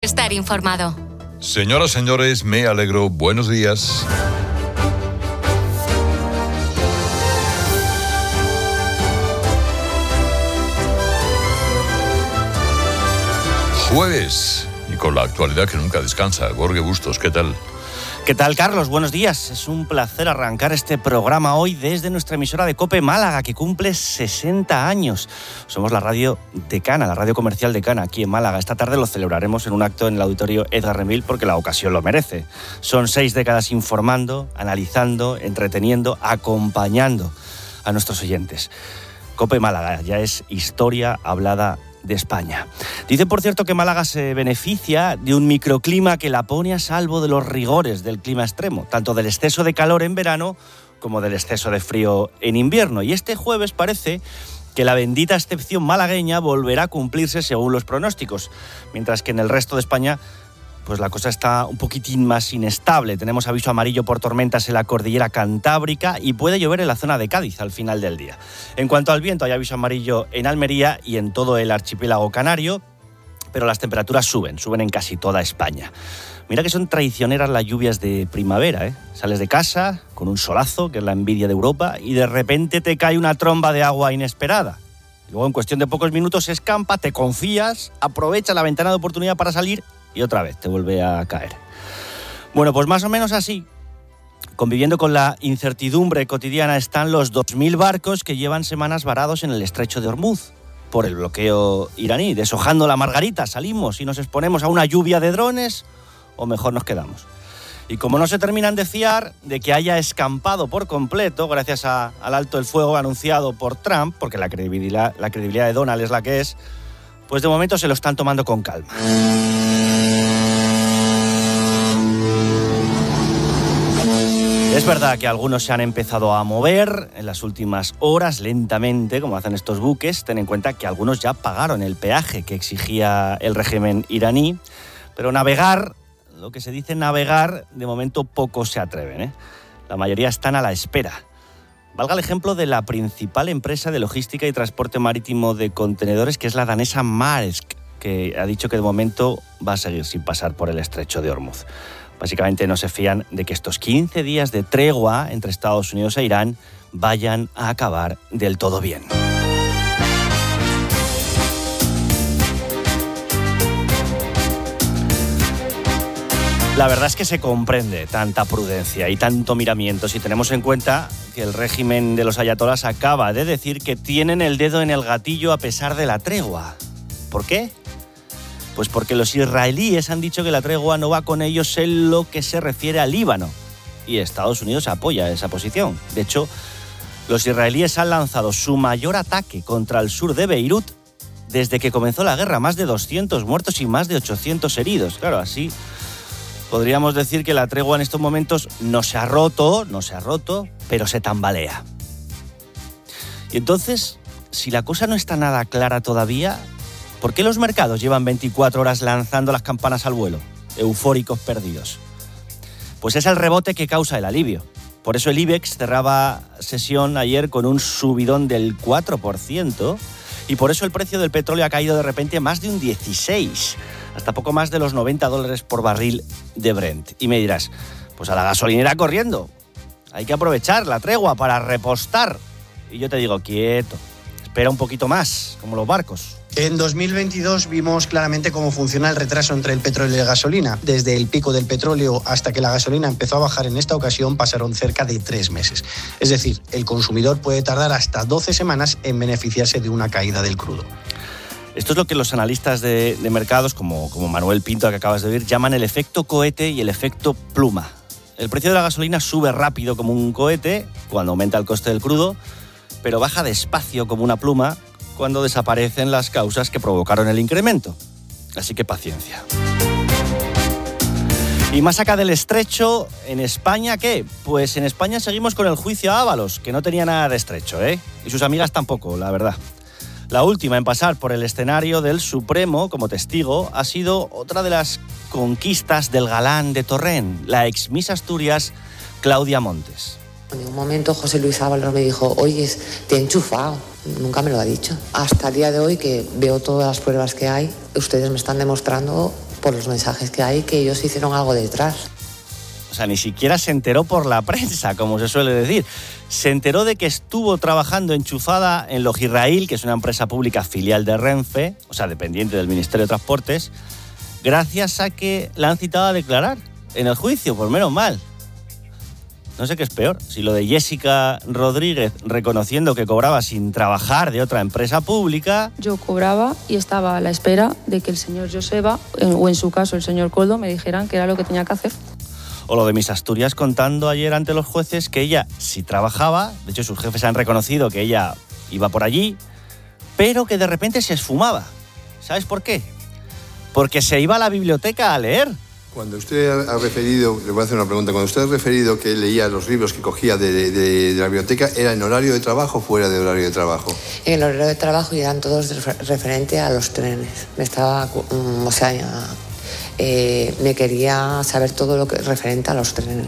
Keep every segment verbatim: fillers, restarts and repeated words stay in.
Estar informado. Señoras, señores, me alegro. Buenos días. Jueves, y con la actualidad que nunca descansa. Jorge Bustos, ¿qué tal? ¿Qué tal, Carlos? Buenos días. Es un placer arrancar este programa hoy desde nuestra emisora de COPE Málaga, que cumple sesenta años. Somos la radio decana, la radio comercial decana aquí en Málaga. Esta tarde lo celebraremos en un acto en el auditorio Edgar Remil porque la ocasión lo merece. Son seis décadas informando, analizando, entreteniendo, acompañando a nuestros oyentes. COPE Málaga ya es historia hablada de España. Dice, por cierto, que Málaga se beneficia de un microclima que la pone a salvo de los rigores del clima extremo, tanto del exceso de calor en verano como del exceso de frío en invierno. Y este jueves parece que la bendita excepción malagueña volverá a cumplirse según los pronósticos, mientras que en el resto de España pues la cosa está un poquitín más inestable. Tenemos aviso amarillo por tormentas en la cordillera cantábrica y puede llover en la zona de Cádiz al final del día. En cuanto al viento, hay aviso amarillo en Almería y en todo el archipiélago canario, pero las temperaturas suben, suben en casi toda España. Mira que son traicioneras las lluvias de primavera, ¿eh? Sales de casa con un solazo, que es la envidia de Europa, y de repente te cae una tromba de agua inesperada. Luego, en cuestión de pocos minutos, se escampa, te confías, aprovecha la ventana de oportunidad para salir y otra vez te vuelve a caer. Bueno, pues más o menos así, conviviendo con la incertidumbre cotidiana, están los dos mil barcos que llevan semanas varados en el estrecho de Hormuz por el bloqueo iraní. Deshojando la margarita, salimos y nos exponemos a una lluvia de drones, o mejor nos quedamos. Y como no se terminan de fiar de que haya escampado por completo, gracias a, al alto el fuego anunciado por Trump, porque la credibilidad, la credibilidad de Donald es la que es, pues de momento se lo están tomando con calma. Es verdad que algunos se han empezado a mover en las últimas horas, lentamente, como hacen estos buques. Ten en cuenta que algunos ya pagaron el peaje que exigía el régimen iraní, pero navegar, lo que se dice navegar, de momento pocos se atreven, ¿eh? La mayoría están a la espera. Valga el ejemplo de la principal empresa de logística y transporte marítimo de contenedores, que es la danesa Maersk, que ha dicho que de momento va a seguir sin pasar por el estrecho de Hormuz. Básicamente no se fían de que estos quince días de tregua entre Estados Unidos e Irán vayan a acabar del todo bien. La verdad es que se comprende tanta prudencia y tanto miramiento si tenemos en cuenta que el régimen de los ayatolás acaba de decir que tienen el dedo en el gatillo a pesar de la tregua. ¿Por qué? Pues porque los israelíes han dicho que la tregua no va con ellos en lo que se refiere al Líbano. Y Estados Unidos apoya esa posición. De hecho, los israelíes han lanzado su mayor ataque contra el sur de Beirut desde que comenzó la guerra. Más de doscientos muertos y más de ochocientos heridos. Claro, así podríamos decir que la tregua en estos momentos no se ha roto, no se ha roto, pero se tambalea. Y entonces, si la cosa no está nada clara todavía, ¿por qué los mercados llevan veinticuatro horas lanzando las campanas al vuelo, eufóricos perdidos? Pues es el rebote que causa el alivio. Por eso el IBEX cerraba sesión ayer con un subidón del cuatro por ciento y por eso el precio del petróleo ha caído de repente más de un dieciséis por ciento, hasta poco más de los noventa dólares por barril de Brent. Y me dirás, pues a la gasolinera corriendo. Hay que aprovechar la tregua para repostar. Y yo te digo, quieto, espera un poquito más, como los barcos. En dos mil veintidós vimos claramente cómo funciona el retraso entre el petróleo y la gasolina. Desde el pico del petróleo hasta que la gasolina empezó a bajar en esta ocasión pasaron cerca de tres meses. Es decir, el consumidor puede tardar hasta doce semanas en beneficiarse de una caída del crudo. Esto es lo que los analistas de, de mercados, como, como Manuel Pinto, que acabas de oír, llaman el efecto cohete y el efecto pluma. El precio de la gasolina sube rápido como un cohete cuando aumenta el coste del crudo, pero baja despacio como una pluma cuando desaparecen las causas que provocaron el incremento. Así que paciencia. Y más acá del estrecho, ¿en España qué? Pues en España seguimos con el juicio a Ábalos, que no tenía nada de estrecho, ¿eh? Y sus amigas tampoco, la verdad. La última en pasar por el escenario del Supremo como testigo ha sido otra de las conquistas del galán de Torrent, la ex Miss Asturias, Claudia Montes. En un momento José Luis Ábalos me dijo, oye, te he enchufado. Nunca me lo ha dicho. Hasta el día de hoy, que veo todas las pruebas que hay, ustedes me están demostrando por los mensajes que hay, que ellos hicieron algo detrás. O sea, ni siquiera se enteró por la prensa, como se suele decir. Se enteró de que estuvo trabajando enchufada en Logirrail, que es una empresa pública filial de Renfe, o sea, dependiente del Ministerio de Transportes, gracias a que la han citado a declarar en el juicio, por menos mal. No sé qué es peor, si lo de Jessica Rodríguez reconociendo que cobraba sin trabajar de otra empresa pública. Yo cobraba y estaba a la espera de que el señor Joseba, o en su caso el señor Coldo, me dijeran que era lo que tenía que hacer. O lo de Miss Asturias contando ayer ante los jueces que ella sí trabajaba, de hecho sus jefes han reconocido que ella iba por allí, pero que de repente se esfumaba. ¿Sabes por qué? Porque se iba a la biblioteca a leer. Cuando usted ha referido, le voy a hacer una pregunta, cuando usted ha referido que leía los libros que cogía de, de, de, de la biblioteca, ¿era en horario de trabajo o fuera de horario de trabajo? En el horario de trabajo, y eran todos referente a los trenes. Me estaba, o sea, eh, me quería saber todo lo que referente a los trenes.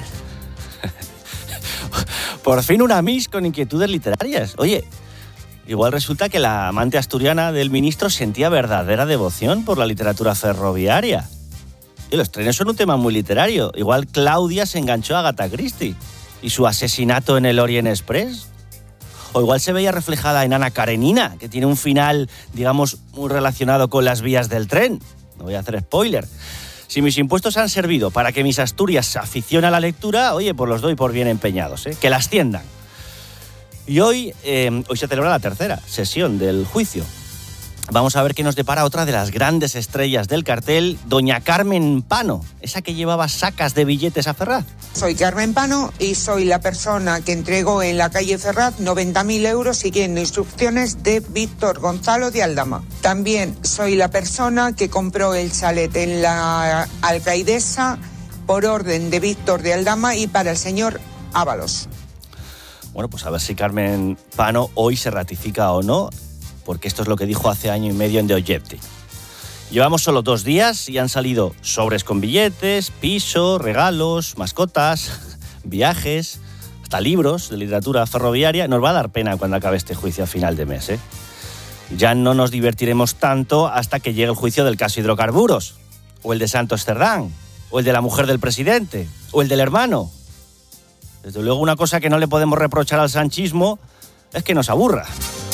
Por fin una Miss con inquietudes literarias. Oye, igual resulta que la amante asturiana del ministro sentía verdadera devoción por la literatura ferroviaria. Y los trenes son un tema muy literario. Igual Claudia se enganchó a Agatha Christie y su asesinato en el Orient Express. O igual se veía reflejada en Ana Karenina, que tiene un final, digamos, muy relacionado con las vías del tren. No voy a hacer spoiler. Si mis impuestos han servido para que mis Asturias se aficione a la lectura, oye, pues los doy por bien empeñados, ¿eh? Que las tiendan. Y hoy, eh, hoy se celebra la tercera sesión del juicio. Vamos a ver qué nos depara otra de las grandes estrellas del cartel, doña Carmen Pano, esa que llevaba sacas de billetes a Ferraz. Soy Carmen Pano y soy la persona que entregó en la calle Ferraz noventa mil euros siguiendo instrucciones de Víctor Gonzalo de Aldama. También soy la persona que compró el chalet en la Alcaidesa por orden de Víctor de Aldama y para el señor Ábalos. Bueno, pues a ver si Carmen Pano hoy se ratifica o no, porque esto es lo que dijo hace año y medio en The Objective. Llevamos solo dos días y han salido sobres con billetes, piso, regalos, mascotas, viajes, hasta libros de literatura ferroviaria. Nos va a dar pena cuando acabe este juicio a final de mes, ¿eh? Ya no nos divertiremos tanto hasta que llegue el juicio del caso hidrocarburos, o el de Santos Cerdán, o el de la mujer del presidente, o el del hermano. Desde luego, una cosa que no le podemos reprochar al sanchismo es que nos aburra.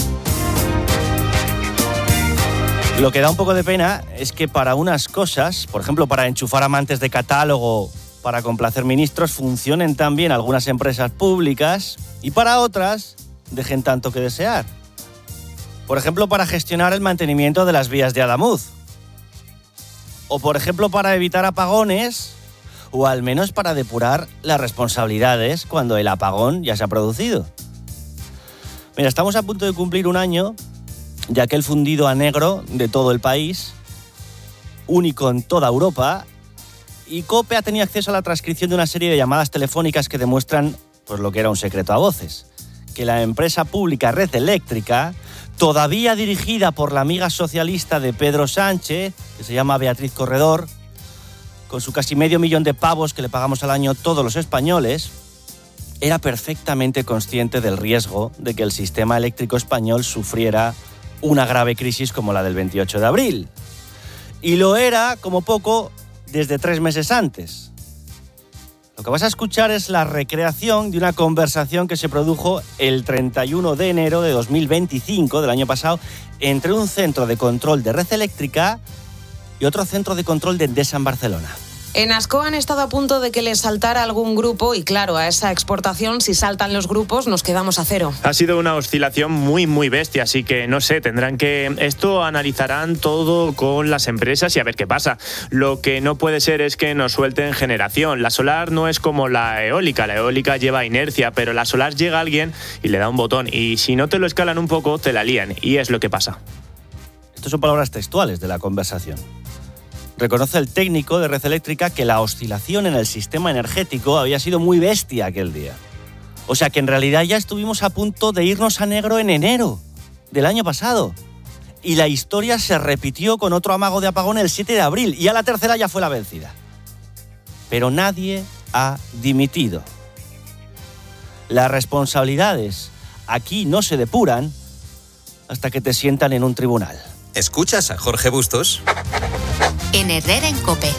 Lo que da un poco de pena es que para unas cosas, por ejemplo, para enchufar amantes de catálogo, para complacer ministros, funcionen también algunas empresas públicas y para otras dejen tanto que desear. Por ejemplo, para gestionar el mantenimiento de las vías de Adamuz. O, por ejemplo, para evitar apagones, o al menos para depurar las responsabilidades cuando el apagón ya se ha producido. Mira, estamos a punto de cumplir un año de aquel fundido a negro de todo el país, único en toda Europa, y COPE ha tenido acceso a la transcripción de una serie de llamadas telefónicas que demuestran pues, lo que era un secreto a voces, que la empresa pública Red Eléctrica, todavía dirigida por la amiga socialista de Pedro Sánchez, que se llama Beatriz Corredor, con su casi medio millón de pavos que le pagamos al año todos los españoles, era perfectamente consciente del riesgo de que el sistema eléctrico español sufriera una grave crisis como la del veintiocho de abril. Y lo era, como poco, desde tres meses antes. Lo que vas a escuchar es la recreación de una conversación que se produjo el treinta y uno de enero de dos mil veinticinco, del año pasado, entre un centro de control de Red Eléctrica y otro centro de control de Endesa en Barcelona. En Ascó han estado a punto de que les saltara algún grupo y claro, a esa exportación, si saltan los grupos, nos quedamos a cero. Ha sido una oscilación muy, muy bestia, así que no sé, tendrán que... Esto analizarán todo con las empresas y a ver qué pasa. Lo que no puede ser es que nos suelten generación. La solar no es como la eólica, la eólica lleva inercia, pero la solar llega a alguien y le da un botón y si no te lo escalan un poco, te la lían y es lo que pasa. Estas son palabras textuales de la conversación. Reconoce el técnico de Red Eléctrica que la oscilación en el sistema energético había sido muy bestia aquel día. O sea que en realidad ya estuvimos a punto de irnos a negro en enero del año pasado. Y la historia se repitió con otro amago de apagón el siete de abril y a la tercera ya fue la vencida. Pero nadie ha dimitido. Las responsabilidades aquí no se depuran hasta que te sientan en un tribunal. ¿Escuchas a Jorge Bustos? En Herrera en COPE.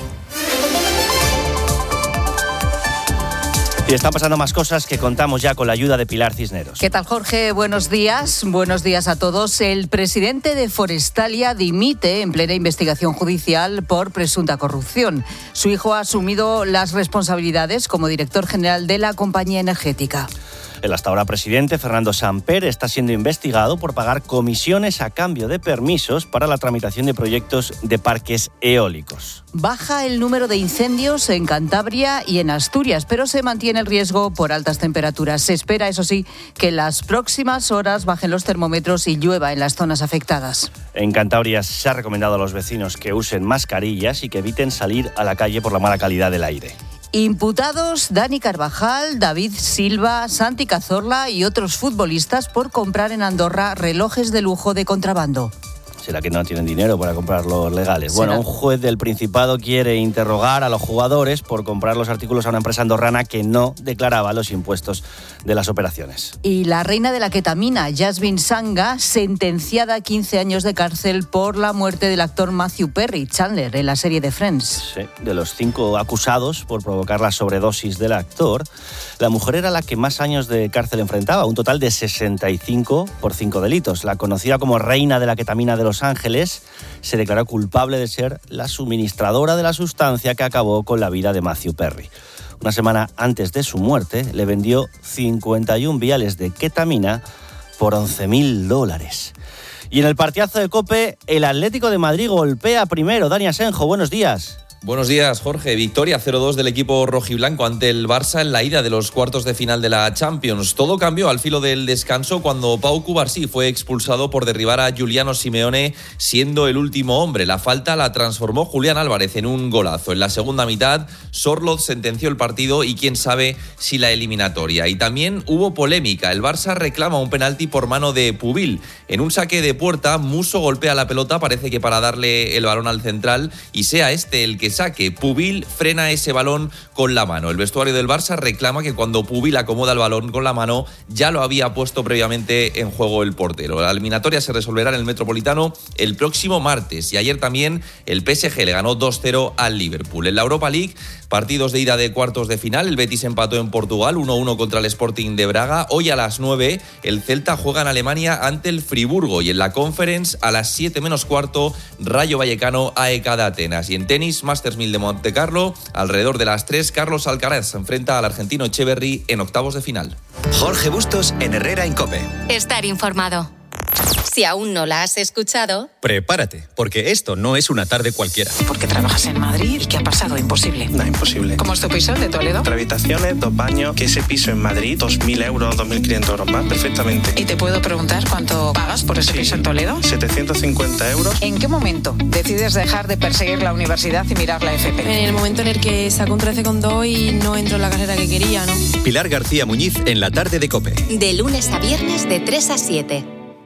Y están pasando más cosas que contamos ya con la ayuda de Pilar Cisneros. ¿Qué tal, Jorge? Buenos días. Buenos días a todos. El presidente de Forestalia dimite en plena investigación judicial por presunta corrupción. Su hijo ha asumido las responsabilidades como director general de la compañía energética. El hasta ahora presidente, Fernando Samper, está siendo investigado por pagar comisiones a cambio de permisos para la tramitación de proyectos de parques eólicos. Baja el número de incendios en Cantabria y en Asturias, pero se mantiene el riesgo por altas temperaturas. Se espera, eso sí, que en las próximas horas bajen los termómetros y llueva en las zonas afectadas. En Cantabria se ha recomendado a los vecinos que usen mascarillas y que eviten salir a la calle por la mala calidad del aire. Imputados Dani Carvajal, David Silva, Santi Cazorla y otros futbolistas por comprar en Andorra relojes de lujo de contrabando. ¿Será que no tienen dinero para comprar los legales? ¿Será? Bueno, un juez del Principado quiere interrogar a los jugadores por comprar los artículos a una empresa andorrana que no declaraba los impuestos de las operaciones. Y la reina de la ketamina, Yasmin Sanga, sentenciada a quince años de cárcel por la muerte del actor Matthew Perry, Chandler, en la serie de Friends. Sí, de los cinco acusados por provocar la sobredosis del actor, la mujer era la que más años de cárcel enfrentaba, un total de sesenta y cinco por cinco delitos. La conocida como reina de la ketamina de Los Ángeles se declaró culpable de ser la suministradora de la sustancia que acabó con la vida de Matthew Perry. Una semana antes de su muerte, le vendió cincuenta y un viales de ketamina por once mil dólares. Y en el partidazo de COPE, el Atlético de Madrid golpea primero. Dani Asenjo, buenos días. Buenos días, Jorge. Victoria cero dos del equipo rojiblanco ante el Barça en la ida de los cuartos de final de la Champions. Todo cambió al filo del descanso cuando Pau Cubarsí fue expulsado por derribar a Giuliano Simeone siendo el último hombre. La falta la transformó Julián Álvarez en un golazo. En la segunda mitad, Sorloth sentenció el partido y quién sabe si la eliminatoria. Y también hubo polémica. El Barça reclama un penalti por mano de Pubil. En un saque de puerta, Musso golpea la pelota, parece que para darle el balón al central, y sea este el que saque. Pubil frena ese balón con la mano. El vestuario del Barça reclama que cuando Pubil acomoda el balón con la mano ya lo había puesto previamente en juego el portero. La eliminatoria se resolverá en el Metropolitano el próximo martes y ayer también el P S G le ganó dos cero al Liverpool. En la Europa League, partidos de ida de cuartos de final. El Betis empató en Portugal uno uno contra el Sporting de Braga. Hoy a las nueve el Celta juega en Alemania ante el Friburgo y en la Conference a las siete menos cuarto Rayo Vallecano A E K de Atenas. Y en tenis, Masters mil de Montecarlo, alrededor de las tres, Carlos Alcaraz se enfrenta al argentino Echeverry en octavos de final. Jorge Bustos en Herrera en COPE. Estar informado. Si aún no la has escuchado, prepárate, porque esto no es una tarde cualquiera. Porque trabajas en Madrid y ¿qué ha pasado? Imposible. No, imposible. ¿Cómo es tu piso de Toledo? Tres habitaciones, dos baños, que ese piso en Madrid, dos mil euros, dos mil quinientos euros más, perfectamente. ¿Y te puedo preguntar cuánto pagas por ese sí. piso en Toledo? setecientos cincuenta euros. ¿En qué momento decides dejar de perseguir la universidad y mirar la F P? En el momento en el que saco un trece coma dos y no entro en la carrera que quería, ¿no? Pilar García Muñiz en la tarde de COPE. De lunes a viernes de tres a siete.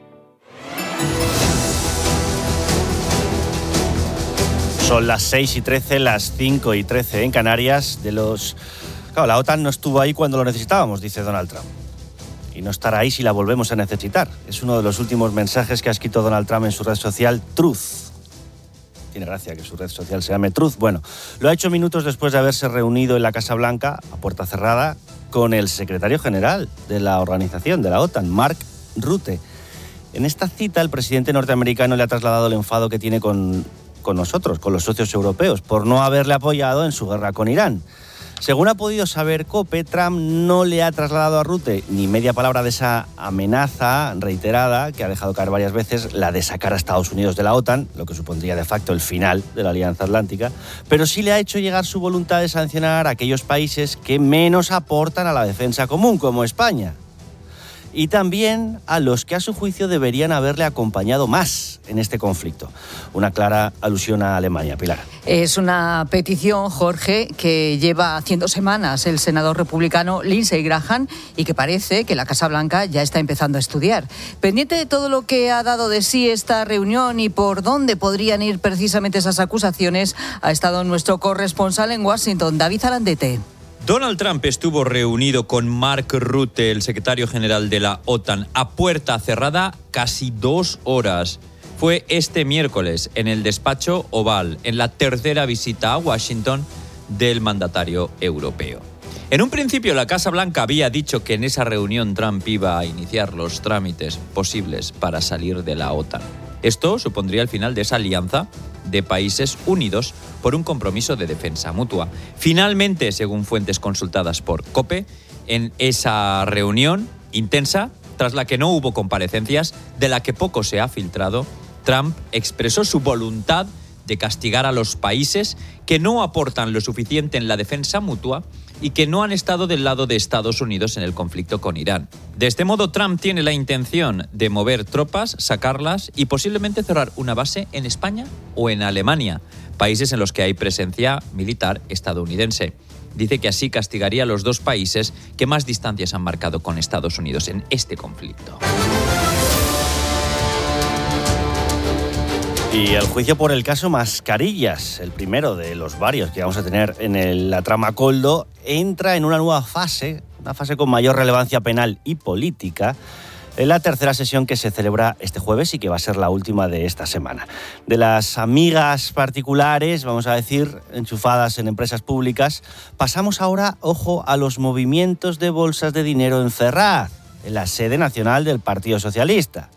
Son las seis y trece, las cinco y trece en Canarias. De los... Claro, la OTAN no estuvo ahí cuando lo necesitábamos, dice Donald Trump. Y no estará ahí si la volvemos a necesitar. Es uno de los últimos mensajes que ha escrito Donald Trump en su red social Truth. Tiene gracia que su red social se llame Truth. Bueno, lo ha hecho minutos después de haberse reunido en la Casa Blanca, a puerta cerrada, con el secretario general de la organización, de la OTAN, Mark Rutte. En esta cita, el presidente norteamericano le ha trasladado el enfado que tiene con... con nosotros, con los socios europeos, por no haberle apoyado en su guerra con Irán. Según ha podido saber COPE, Trump no le ha trasladado a Rutte ni media palabra de esa amenaza reiterada que ha dejado caer varias veces, la de sacar a Estados Unidos de la OTAN, lo que supondría de facto el final de la Alianza Atlántica, pero sí le ha hecho llegar su voluntad de sancionar a aquellos países que menos aportan a la defensa común, como España. Y también a los que a su juicio deberían haberle acompañado más en este conflicto. Una clara alusión a Alemania, Pilar. Es una petición, Jorge, que lleva haciendo semanas el senador republicano Lindsey Graham y que parece que la Casa Blanca ya está empezando a estudiar. Pendiente de todo lo que ha dado de sí esta reunión y por dónde podrían ir precisamente esas acusaciones, ha estado nuestro corresponsal en Washington, David Arandete. Donald Trump estuvo reunido con Mark Rutte, el secretario general de la OTAN, a puerta cerrada casi dos horas. fue este miércoles en el despacho Oval, en la tercera visita a Washington del mandatario europeo. En un principio, la Casa Blanca había dicho que en esa reunión Trump iba a iniciar los trámites posibles para salir de la OTAN. Esto supondría el final de esa alianza de países unidos por un compromiso de defensa mutua. Finalmente, según fuentes consultadas por COPE, en esa reunión intensa, tras la que no hubo comparecencias, de la que poco se ha filtrado, Trump expresó su voluntad de castigar a los países que no aportan lo suficiente en la defensa mutua y que no han estado del lado de Estados Unidos en el conflicto con Irán. De este modo, Trump tiene la intención de mover tropas, sacarlas y posiblemente cerrar una base en España o en Alemania, países en los que hay presencia militar estadounidense. Dice que así castigaría a los dos países que más distancias han marcado con Estados Unidos en este conflicto. Y el juicio por el caso Mascarillas, el primero de los varios que vamos a tener en el, la trama Koldo, entra en una nueva fase, una fase con mayor relevancia penal y política, en la tercera sesión que se celebra este jueves y que va a ser la última de esta semana. De las amigas particulares, vamos a decir, enchufadas en empresas públicas, pasamos ahora, ojo, a los movimientos de bolsas de dinero en Ferraz, en la sede nacional del Partido Socialista.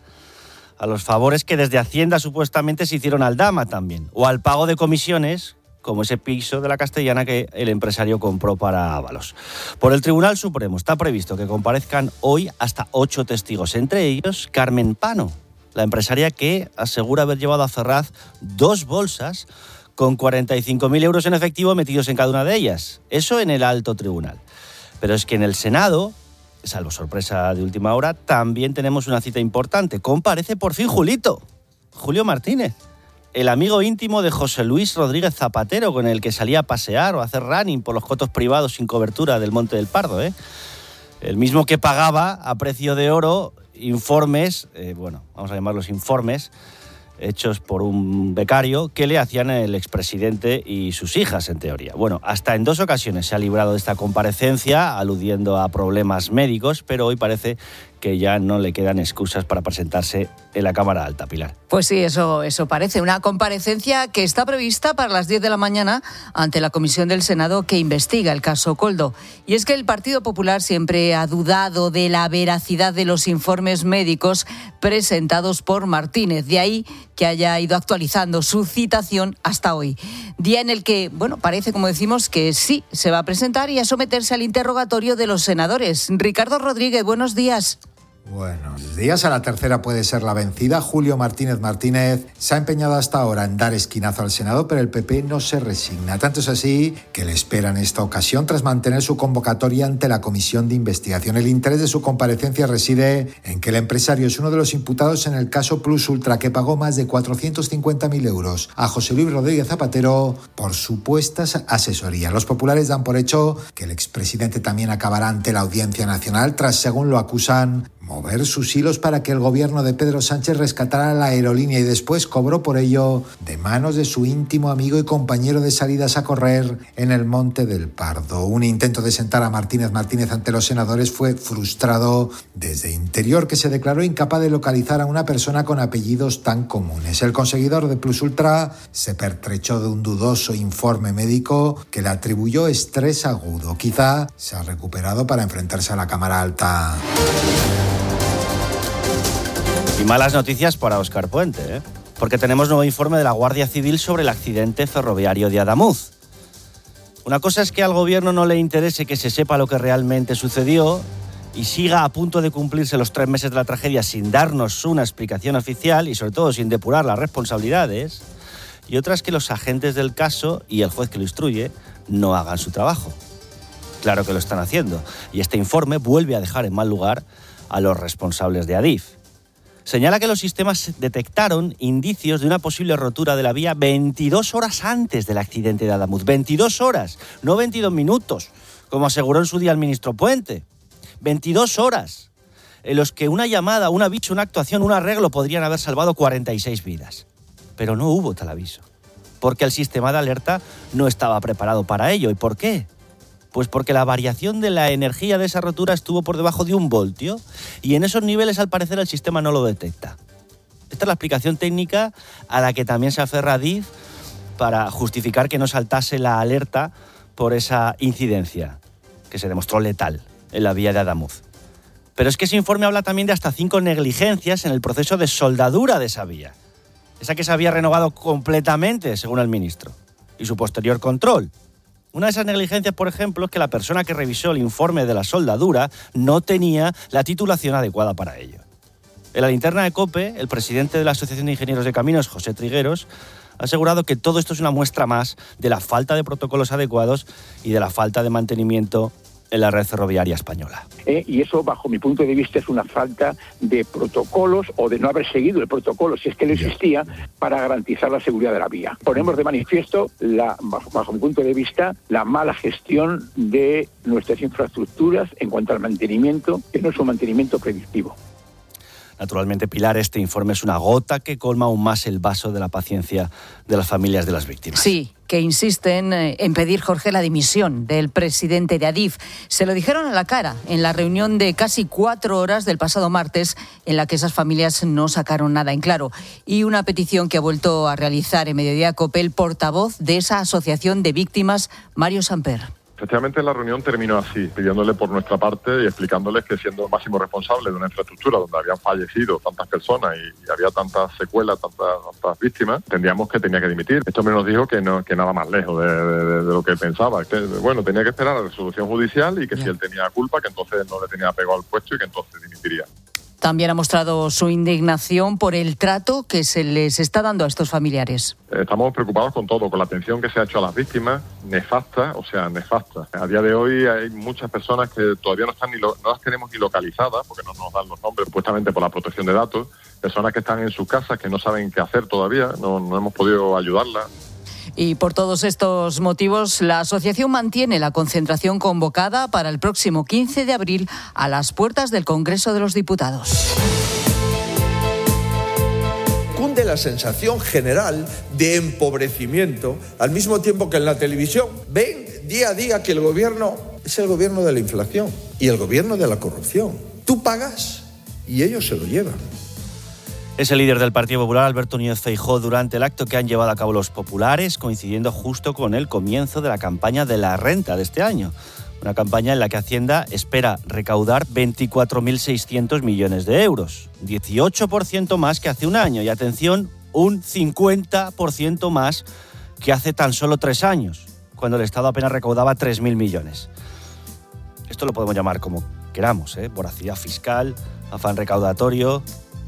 A los favores que desde Hacienda supuestamente se hicieron al Dama también, o al pago de comisiones, como ese piso de la Castellana que el empresario compró para Ábalos. Por el Tribunal Supremo está previsto que comparezcan hoy hasta ocho testigos, entre ellos Carmen Pano, la empresaria que asegura haber llevado a Ferraz dos bolsas con cuarenta y cinco mil euros en efectivo metidos en cada una de ellas. Eso en el alto tribunal. Pero es que en el Senado, salvo sorpresa de última hora, también tenemos una cita importante. Comparece por fin Julito, Julio Martínez, el amigo íntimo de José Luis Rodríguez Zapatero, con el que salía a pasear o a hacer running por los cotos privados sin cobertura del Monte del Pardo, ¿eh? El mismo que pagaba a precio de oro informes, eh, bueno, vamos a llamarlos informes, hechos por un becario que le hacían el expresidente y sus hijas, en teoría. Bueno, hasta en dos ocasiones se ha librado de esta comparecencia, aludiendo a problemas médicos, pero hoy parece que ya no le quedan excusas para presentarse en la Cámara Alta, Pilar. Pues sí, eso, eso parece. Una comparecencia que está prevista para las diez de la mañana ante la Comisión del Senado que investiga el caso Koldo. Y es que el Partido Popular siempre ha dudado de la veracidad de los informes médicos presentados por Martínez. De ahí que haya ido actualizando su citación hasta hoy. Día en el que, bueno, parece, como decimos, que sí se va a presentar y a someterse al interrogatorio de los senadores. Ricardo Rodríguez, buenos días. Buenos días. A la tercera puede ser la vencida. Julio Martínez Martínez se ha empeñado hasta ahora en dar esquinazo al Senado, pero el P P no se resigna. Tanto es así que le espera en esta ocasión tras mantener su convocatoria ante la Comisión de Investigación. El interés de su comparecencia reside en que el empresario es uno de los imputados en el caso Plus Ultra, que pagó más de cuatrocientos cincuenta mil euros a José Luis Rodríguez Zapatero por supuestas asesorías. Los populares dan por hecho que el expresidente también acabará ante la Audiencia Nacional tras, según lo acusan, mover sus hilos para que el gobierno de Pedro Sánchez rescatara la aerolínea y después cobró por ello de manos de su íntimo amigo y compañero de salidas a correr en el Monte del Pardo. Un intento de sentar a Martínez Martínez ante los senadores fue frustrado desde Interior, que se declaró incapaz de localizar a una persona con apellidos tan comunes. El conseguidor de Plus Ultra se pertrechó de un dudoso informe médico que le atribuyó estrés agudo. Quizá se ha recuperado para enfrentarse a la Cámara Alta. Y malas noticias para Óscar Puente, ¿eh? Porque tenemos nuevo informe de la Guardia Civil sobre el accidente ferroviario de Adamuz. Una cosa es que al gobierno no le interese que se sepa lo que realmente sucedió y siga a punto de cumplirse los tres meses de la tragedia sin darnos una explicación oficial y sobre todo sin depurar las responsabilidades. Y otra es que los agentes del caso y el juez que lo instruye no hagan su trabajo. Claro que lo están haciendo. Y este informe vuelve a dejar en mal lugar a los responsables de Adif. Señala que los sistemas detectaron indicios de una posible rotura de la vía veintidós horas antes del accidente de Adamuz. veintidós horas, no veintidós minutos, como aseguró en su día el ministro Puente. veintidós horas, en los que una llamada, un aviso, una actuación, un arreglo podrían haber salvado cuarenta y seis vidas. Pero no hubo tal aviso, porque el sistema de alerta no estaba preparado para ello. ¿Y por qué? Pues porque la variación de la energía de esa rotura estuvo por debajo de un voltio y en esos niveles al parecer el sistema no lo detecta. Esta es la explicación técnica a la que también se aferra Adif para justificar que no saltase la alerta por esa incidencia, que se demostró letal en la vía de Adamuz. Pero es que ese informe habla también de hasta cinco negligencias en el proceso de soldadura de esa vía. Esa que se había renovado completamente, según el ministro, y su posterior control. Una de esas negligencias, por ejemplo, es que la persona que revisó el informe de la soldadura no tenía la titulación adecuada para ello. En la linterna de COPE, el presidente de la Asociación de Ingenieros de Caminos, José Trigueros, ha asegurado que todo esto es una muestra más de la falta de protocolos adecuados y de la falta de mantenimiento en la red ferroviaria española. Eh, y eso, bajo mi punto de vista, es una falta de protocolos o de no haber seguido el protocolo, si es que no existía, para garantizar la seguridad de la vía. Ponemos de manifiesto, la, bajo, bajo mi punto de vista, la mala gestión de nuestras infraestructuras en cuanto al mantenimiento, que no es un mantenimiento predictivo. Naturalmente, Pilar, este informe es una gota que colma aún más el vaso de la paciencia de las familias de las víctimas. Sí, que insisten en pedir, Jorge, la dimisión del presidente de Adif. Se lo dijeron a la cara en la reunión de casi cuatro horas del pasado martes, en la que esas familias no sacaron nada en claro. Y una petición que ha vuelto a realizar en Mediodía COPE el portavoz de esa asociación de víctimas, Mario Samper. Efectivamente, la reunión terminó así, pidiéndole por nuestra parte y explicándoles que siendo el máximo responsable de una infraestructura donde habían fallecido tantas personas y, y había tantas secuelas, tantas, tantas víctimas, entendíamos que tenía que dimitir. Este hombre nos dijo que no, que nada más lejos de, de, de lo que pensaba, que bueno, tenía que esperar a la resolución judicial y que yeah. si él tenía culpa, que entonces no le tenía apego al puesto y que entonces dimitiría. También ha mostrado su indignación por el trato que se les está dando a estos familiares. Estamos preocupados con todo, con la atención que se ha hecho a las víctimas, nefasta, o sea, nefasta. A día de hoy hay muchas personas que todavía no están ni lo, no las tenemos ni localizadas, porque no nos dan los nombres, supuestamente por la protección de datos, personas que están en sus casas, que no saben qué hacer todavía, no, no hemos podido ayudarlas. Y por todos estos motivos, la asociación mantiene la concentración convocada para el próximo quince de abril a las puertas del Congreso de los Diputados. Cunde la sensación general de empobrecimiento, al mismo tiempo que en la televisión ven día a día que el gobierno es el gobierno de la inflación y el gobierno de la corrupción. Tú pagas y ellos se lo llevan. Es el líder del Partido Popular, Alberto Núñez Feijóo, durante el acto que han llevado a cabo los populares, coincidiendo justo con el comienzo de la campaña de la renta de este año. Una campaña en la que Hacienda espera recaudar veinticuatro mil seiscientos millones de euros, dieciocho por ciento más que hace un año y, atención, un cincuenta por ciento más que hace tan solo tres años, cuando el Estado apenas recaudaba tres mil millones. Esto lo podemos llamar como queramos, ¿eh? Voracidad fiscal, afán recaudatorio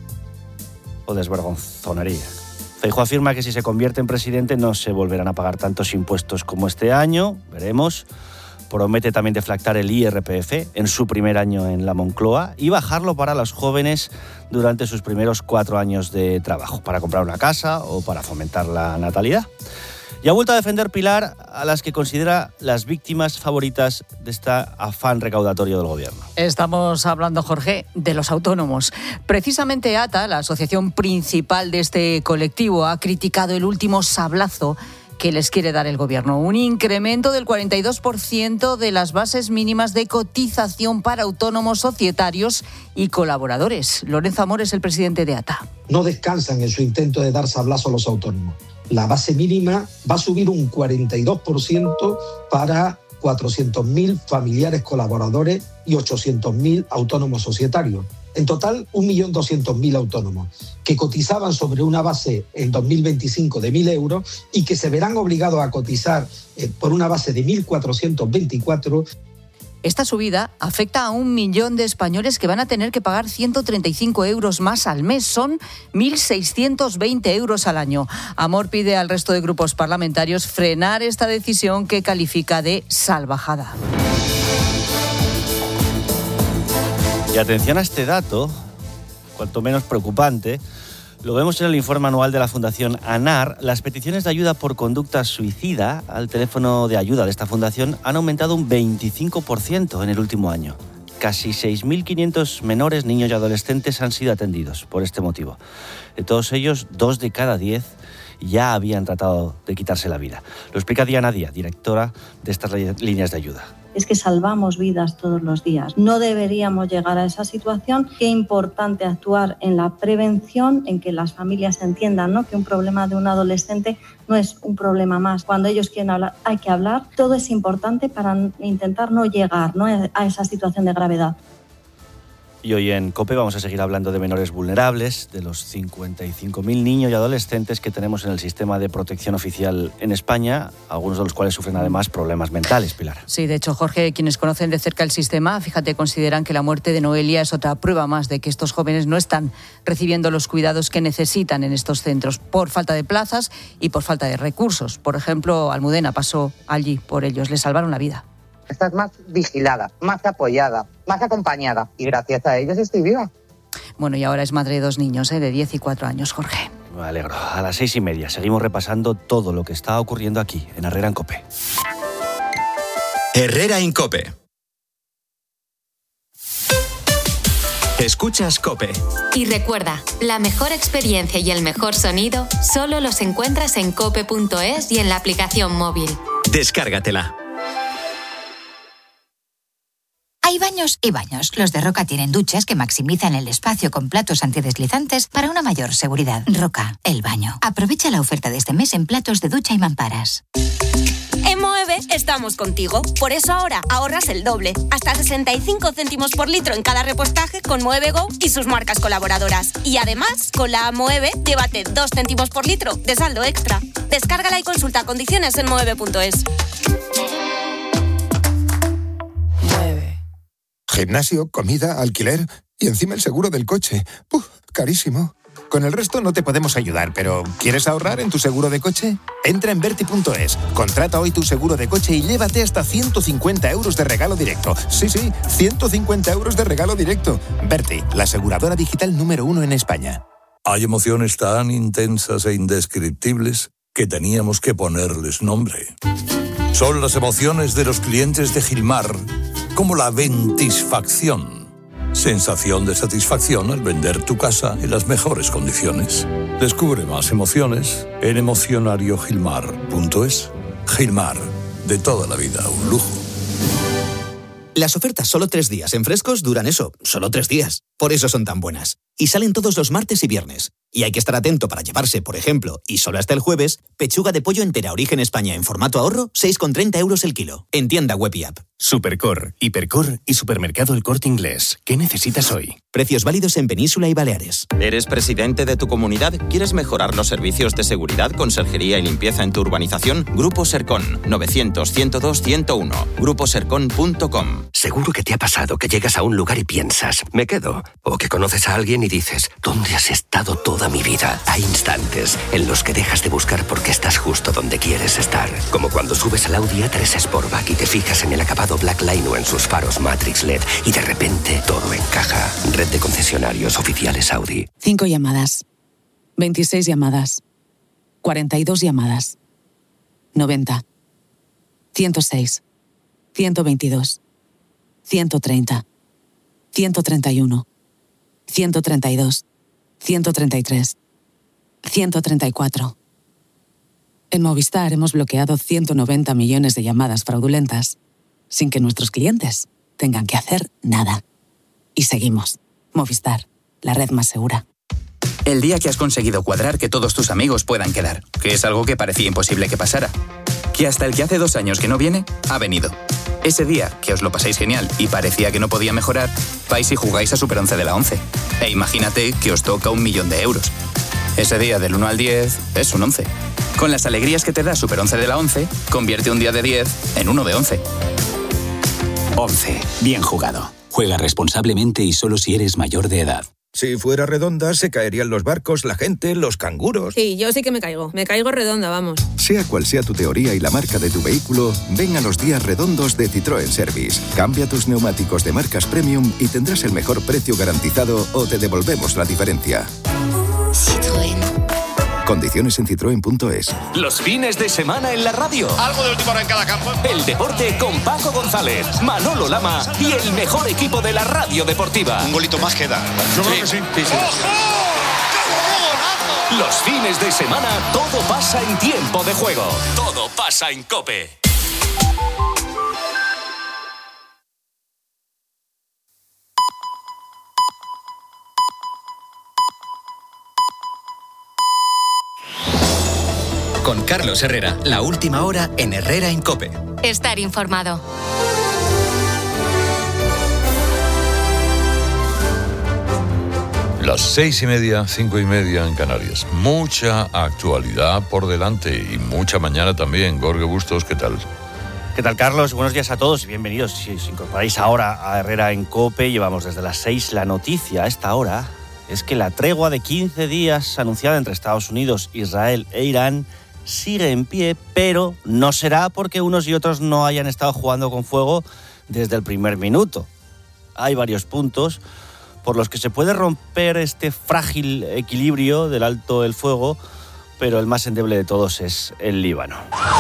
o desvergonzonería. Feijóo afirma que si se convierte en presidente no se volverán a pagar tantos impuestos como este año, veremos. Promete también deflactar el I R P F en su primer año en la Moncloa y bajarlo para los jóvenes durante sus primeros cuatro años de trabajo, para comprar una casa o para fomentar la natalidad. Y ha vuelto a defender Pilar a las que considera las víctimas favoritas de este afán recaudatorio del gobierno. Estamos hablando, Jorge, de los autónomos. Precisamente A T A, la asociación principal de este colectivo, ha criticado el último sablazo que les quiere dar el gobierno. Un incremento del cuarenta y dos por ciento de las bases mínimas de cotización para autónomos, societarios y colaboradores. Lorenzo Amor es el presidente de A T A. No descansan en su intento de dar sablazo a los autónomos. La base mínima va a subir un cuarenta y dos por ciento para cuatrocientos mil familiares colaboradores y ochocientos mil autónomos societarios. En total, un millón doscientos mil autónomos que cotizaban sobre una base en dos mil veinticinco de mil euros y que se verán obligados a cotizar eh, por una base de mil cuatrocientos veinticuatro. Esta subida afecta a un millón de españoles que van a tener que pagar ciento treinta y cinco euros más al mes. Son mil seiscientos veinte euros al año. Amor pide al resto de grupos parlamentarios frenar esta decisión que califica de salvajada. Y atención a este dato, cuanto menos preocupante. Lo vemos en el informe anual de la Fundación ANAR. Las peticiones de ayuda por conducta suicida al teléfono de ayuda de esta fundación han aumentado un veinticinco por ciento en el último año. Casi seis mil quinientos menores, niños y adolescentes han sido atendidos por este motivo. De todos ellos, dos de cada diez ya habían tratado de quitarse la vida. Lo explica Diana Díaz, directora de estas líneas de ayuda. Es que salvamos vidas todos los días. No deberíamos llegar a esa situación. Qué importante actuar en la prevención, en que las familias entiendan, ¿no?, que un problema de un adolescente no es un problema más. Cuando ellos quieren hablar, hay que hablar. Todo es importante para intentar no llegar, ¿no?, a esa situación de gravedad. Y hoy en COPE vamos a seguir hablando de menores vulnerables, de los cincuenta y cinco mil niños y adolescentes que tenemos en el sistema de protección oficial en España, algunos de los cuales sufren además problemas mentales, Pilar. Sí, de hecho, Jorge, quienes conocen de cerca el sistema, fíjate, consideran que la muerte de Noelia es otra prueba más de que estos jóvenes no están recibiendo los cuidados que necesitan en estos centros por falta de plazas y por falta de recursos. Por ejemplo, Almudena pasó allí por ellos, le salvaron la vida. Estás más vigilada, más apoyada, más acompañada y gracias a ellos estoy viva. Bueno, y ahora es madre de dos niños, ¿eh? de diez y cuatro años, Jorge. Me alegro. A las seis y media seguimos repasando todo lo que está ocurriendo aquí, en Herrera en COPE. Herrera en COPE. Escuchas COPE. Y recuerda, la mejor experiencia y el mejor sonido solo los encuentras en cope punto es y en la aplicación móvil. Descárgatela. Hay baños y baños. Los de Roca tienen duchas que maximizan el espacio con platos antideslizantes para una mayor seguridad. Roca, el baño. Aprovecha la oferta de este mes en platos de ducha y mamparas. En Moeve estamos contigo. Por eso ahora ahorras el doble. Hasta sesenta y cinco céntimos por litro en cada repostaje con Moeve Go y sus marcas colaboradoras. Y además, con la Moeve, llévate dos céntimos por litro de saldo extra. Descárgala y consulta condiciones en moeve punto es. Gimnasio, comida, alquiler y encima el seguro del coche. ¡Uf! Carísimo. Con el resto no te podemos ayudar, pero ¿quieres ahorrar en tu seguro de coche? Entra en Berti punto es, contrata hoy tu seguro de coche y llévate hasta ciento cincuenta euros de regalo directo. Sí, sí, ciento cincuenta euros de regalo directo. Berti, la aseguradora digital número uno en España. Hay emociones tan intensas e indescriptibles que teníamos que ponerles nombre. Son las emociones de los clientes de Gilmar, como la ventisfacción. Sensación de satisfacción al vender tu casa en las mejores condiciones. Descubre más emociones en emocionario gilmar punto es. Gilmar, de toda la vida, un lujo. Las ofertas solo tres días en Frescos duran eso, solo tres días. Por eso son tan buenas. Y salen todos los martes y viernes. Y hay que estar atento para llevarse, por ejemplo, y solo hasta el jueves, pechuga de pollo entera Origen España en formato ahorro, seis con treinta euros el kilo. En tienda web y app. Supercor, Hipercor y Supermercado El Corte Inglés. ¿Qué necesitas hoy? Precios válidos en Península y Baleares. ¿Eres presidente de tu comunidad? ¿Quieres mejorar los servicios de seguridad, conserjería y limpieza en tu urbanización? Grupo Sercon, novecientos, ciento dos, ciento uno. grupo sercon punto com. Seguro que te ha pasado que llegas a un lugar y piensas, ¿me quedo? O que conoces a alguien y dices, ¿dónde has estado toda mi vida? Hay instantes en los que dejas de buscar porque estás justo donde quieres estar. Como cuando subes al Audi A tres Sportback y te fijas en el acabado Black Line o en sus faros Matrix L E D y de repente todo encaja. Red de concesionarios oficiales Audi. Cinco llamadas. veintiséis llamadas. cuarenta y dos llamadas. noventa. ciento seis. ciento veintidós. ciento treinta. ciento treinta y uno. ciento treinta y dos. ciento treinta y tres. ciento treinta y cuatro. En Movistar hemos bloqueado ciento noventa millones de llamadas fraudulentas sin que nuestros clientes tengan que hacer nada. Y seguimos. Movistar, la red más segura. El día que has conseguido cuadrar que todos tus amigos puedan quedar, que es algo que parecía imposible que pasara. Que hasta el que hace dos años que no viene, ha venido. Ese día que os lo pasáis genial y parecía que no podía mejorar, vais y jugáis a Super once de la once. E imagínate que os toca un millón de euros. Ese día del uno al diez es un once. Con las alegrías que te da Super once de la once, convierte un día de diez en uno de once. once. Bien jugado. Juega responsablemente y solo si eres mayor de edad. Si fuera redonda, se caerían los barcos, la gente, los canguros. Sí, yo sí que me caigo. Me caigo redonda, vamos. Sea cual sea tu teoría y la marca de tu vehículo, ven a los días redondos de Citroën Service. Cambia tus neumáticos de marcas premium y tendrás el mejor precio garantizado o te devolvemos la diferencia. Citroën. Condiciones en citroen punto es. Los fines de semana en la radio. Algo de última hora en cada campo. El deporte con Paco González, Manolo Lama y el mejor equipo de la radio deportiva. Un golito más que da. Yo creo que sí. sí, sí. ¡Ojo! ¡Qué golazo! Los fines de semana todo pasa en Tiempo de Juego. Todo pasa en COPE. Con Carlos Herrera, la última hora en Herrera en COPE. Estar informado. Las seis y media, cinco y media en Canarias. Mucha actualidad por delante y mucha mañana también. Jorge Bustos, ¿qué tal? ¿Qué tal, Carlos? Buenos días a todos y bienvenidos. Si os incorporáis ahora a Herrera en COPE, llevamos desde las seis. La noticia a esta hora es que la tregua de quince días anunciada entre Estados Unidos, Israel e Irán sigue en pie, pero no será porque unos y otros no hayan estado jugando con fuego desde el primer minuto. Hay varios puntos por los que se puede romper este frágil equilibrio del alto el fuego, pero el más endeble de todos es el Líbano.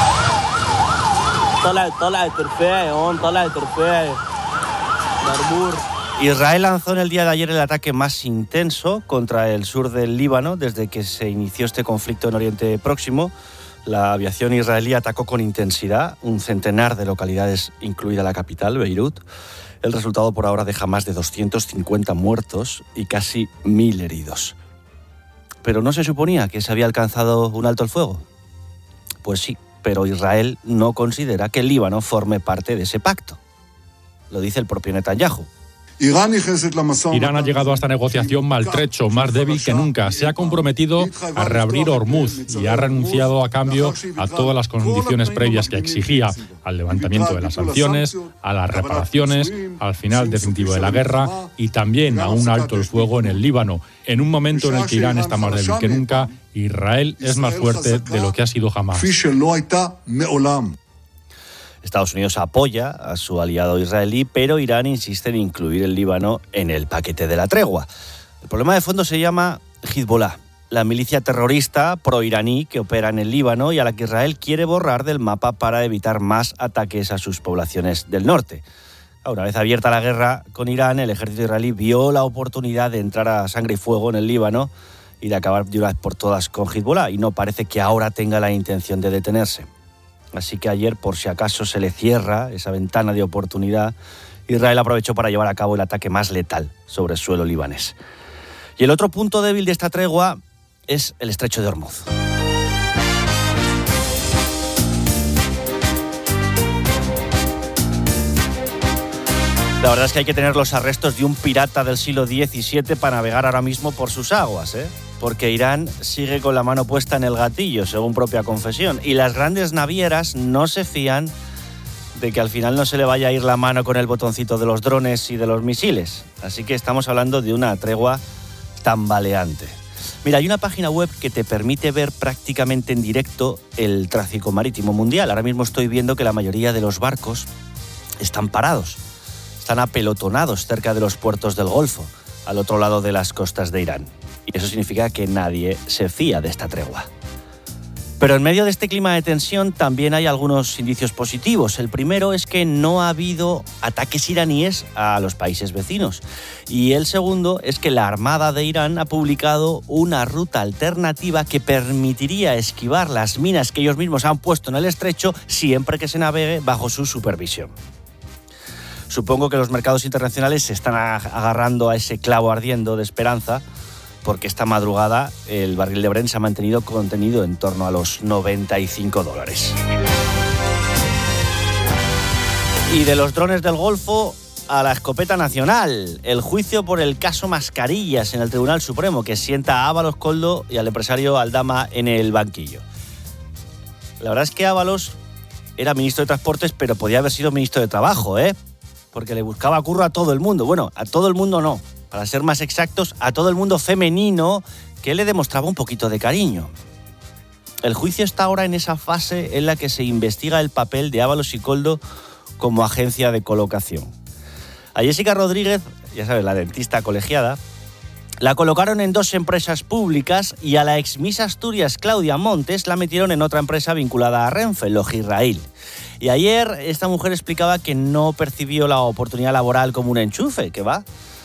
Israel lanzó en el día de ayer el ataque más intenso contra el sur del Líbano desde que se inició este conflicto en Oriente Próximo. La aviación israelí atacó con intensidad un centenar de localidades, incluida la capital, Beirut. El resultado por ahora deja más de doscientos cincuenta muertos y casi mil heridos. ¿Pero no se suponía que se había alcanzado un alto el fuego? Pues sí, pero Israel no considera que el Líbano forme parte de ese pacto. Lo dice el propio Netanyahu. Irán ha llegado a esta negociación maltrecho, más débil que nunca. Se ha comprometido a reabrir Hormuz y ha renunciado a cambio a todas las condiciones previas que exigía, al levantamiento de las sanciones, a las reparaciones, al final definitivo de la guerra y también a un alto el fuego en el Líbano. En un momento en el que Irán está más débil que nunca, Israel es más fuerte de lo que ha sido jamás. Estados Unidos apoya a su aliado israelí, pero Irán insiste en incluir el Líbano en el paquete de la tregua. El problema de fondo se llama Hezbollah, la milicia terrorista proiraní que opera en el Líbano y a la que Israel quiere borrar del mapa para evitar más ataques a sus poblaciones del norte. Una vez abierta la guerra con Irán, el ejército israelí vio la oportunidad de entrar a sangre y fuego en el Líbano y de acabar de una vez por todas con Hezbollah, y no parece que ahora tenga la intención de detenerse. Así que ayer, por si acaso se le cierra esa ventana de oportunidad, Israel aprovechó para llevar a cabo el ataque más letal sobre el suelo libanés. Y el otro punto débil de esta tregua es el estrecho de Hormuz. La verdad es que hay que tener los arrestos de un pirata del siglo diecisiete para navegar ahora mismo por sus aguas, ¿eh? Porque Irán sigue con la mano puesta en el gatillo, según propia confesión, y las grandes navieras no se fían de que al final no se le vaya a ir la mano con el botoncito de los drones y de los misiles. Así que estamos hablando de una tregua tambaleante. Mira, hay una página web que te permite ver prácticamente en directo el tráfico marítimo mundial. Ahora mismo estoy viendo que la mayoría de los barcos están parados, están apelotonados cerca de los puertos del Golfo, al otro lado de las costas de Irán. Y eso significa que nadie se fía de esta tregua. Pero en medio de este clima de tensión también hay algunos indicios positivos. El primero es que no ha habido ataques iraníes a los países vecinos. Y el segundo es que la Armada de Irán ha publicado una ruta alternativa que permitiría esquivar las minas que ellos mismos han puesto en el estrecho siempre que se navegue bajo su supervisión. Supongo que los mercados internacionales se están agarrando a ese clavo ardiendo de esperanza, porque esta madrugada el barril de Brent se ha mantenido contenido en torno a los noventa y cinco dólares. Y de los drones del Golfo a la escopeta nacional, el juicio por el caso Mascarillas en el Tribunal Supremo, que sienta a Ábalos Koldo y al empresario Aldama en el banquillo. La verdad es que Ábalos era ministro de Transportes, pero podía haber sido ministro de Trabajo, ¿eh? Porque le buscaba curro a todo el mundo. Bueno, a todo el mundo no. Para ser más exactos, a todo el mundo femenino que le demostraba un poquito de cariño. El juicio está ahora en esa fase en la que se investiga el papel de Ábalos y Koldo como agencia de colocación. A Jessica Rodríguez, ya sabes, la dentista colegiada, la colocaron en dos empresas públicas y a la ex Miss Asturias Claudia Montes la metieron en otra empresa vinculada a Renfe, Logirrail. Y ayer esta mujer explicaba que no percibió la oportunidad laboral como un enchufe, que va.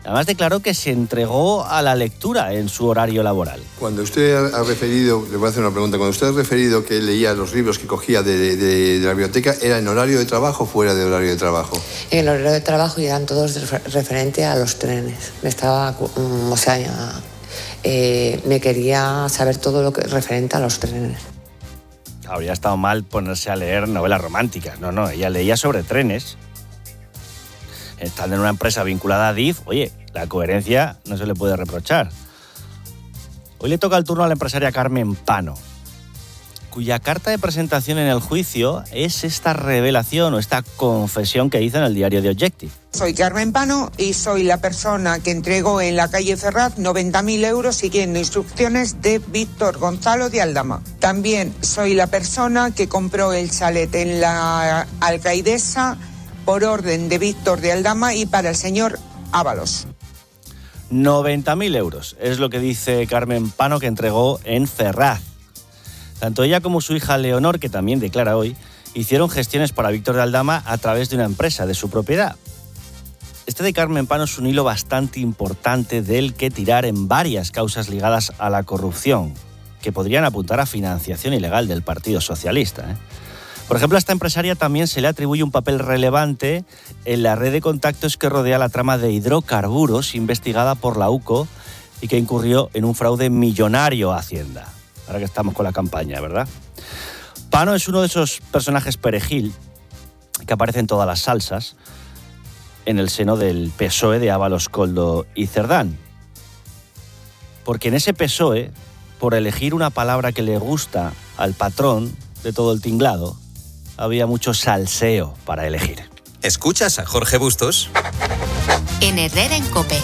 Además declaró que se entregó a la lectura en su horario laboral. Cuando usted ha referido, le voy a hacer una pregunta, cuando usted ha referido que leía los libros que cogía de, de, de, de la biblioteca, ¿era en horario de trabajo o fuera de horario de trabajo? En el horario de trabajo y eran todos referente a los trenes. Me estaba, o sea, eh, me quería saber todo lo que referente a los trenes. Habría estado mal ponerse a leer novelas románticas. No, no, ella leía sobre trenes. Estando en una empresa vinculada a D I F, oye, la coherencia no se le puede reprochar. Hoy le toca el turno a la empresaria Carmen Pano, cuya carta de presentación en el juicio es esta revelación o esta confesión que hizo en el diario The Objective. Soy Carmen Pano y soy la persona que entregó en la calle Ferraz noventa mil euros siguiendo instrucciones de Víctor Gonzalo de Aldama. También soy la persona que compró el chalet en la Alcaidesa por orden de Víctor de Aldama y para el señor Ábalos. noventa mil euros es lo que dice Carmen Pano que entregó en Ferraz. Tanto ella como su hija Leonor, que también declara hoy, hicieron gestiones para Víctor de Aldama a través de una empresa de su propiedad. Este de Carmen Pano es un hilo bastante importante del que tirar en varias causas ligadas a la corrupción, que podrían apuntar a financiación ilegal del Partido Socialista, ¿eh? Por ejemplo, a esta empresaria también se le atribuye un papel relevante en la red de contactos que rodea la trama de hidrocarburos investigada por la U C O y que incurrió en un fraude millonario a Hacienda. Ahora que estamos con la campaña, ¿verdad? Pano es uno de esos personajes perejil que aparecen en todas las salsas en el seno del P S O E de Ábalos, Koldo y Cerdán. Porque en ese P S O E, por elegir una palabra que le gusta al patrón de todo el tinglado, había mucho salseo para elegir. ¿Escuchas a Jorge Bustos? En Herrera en COPE.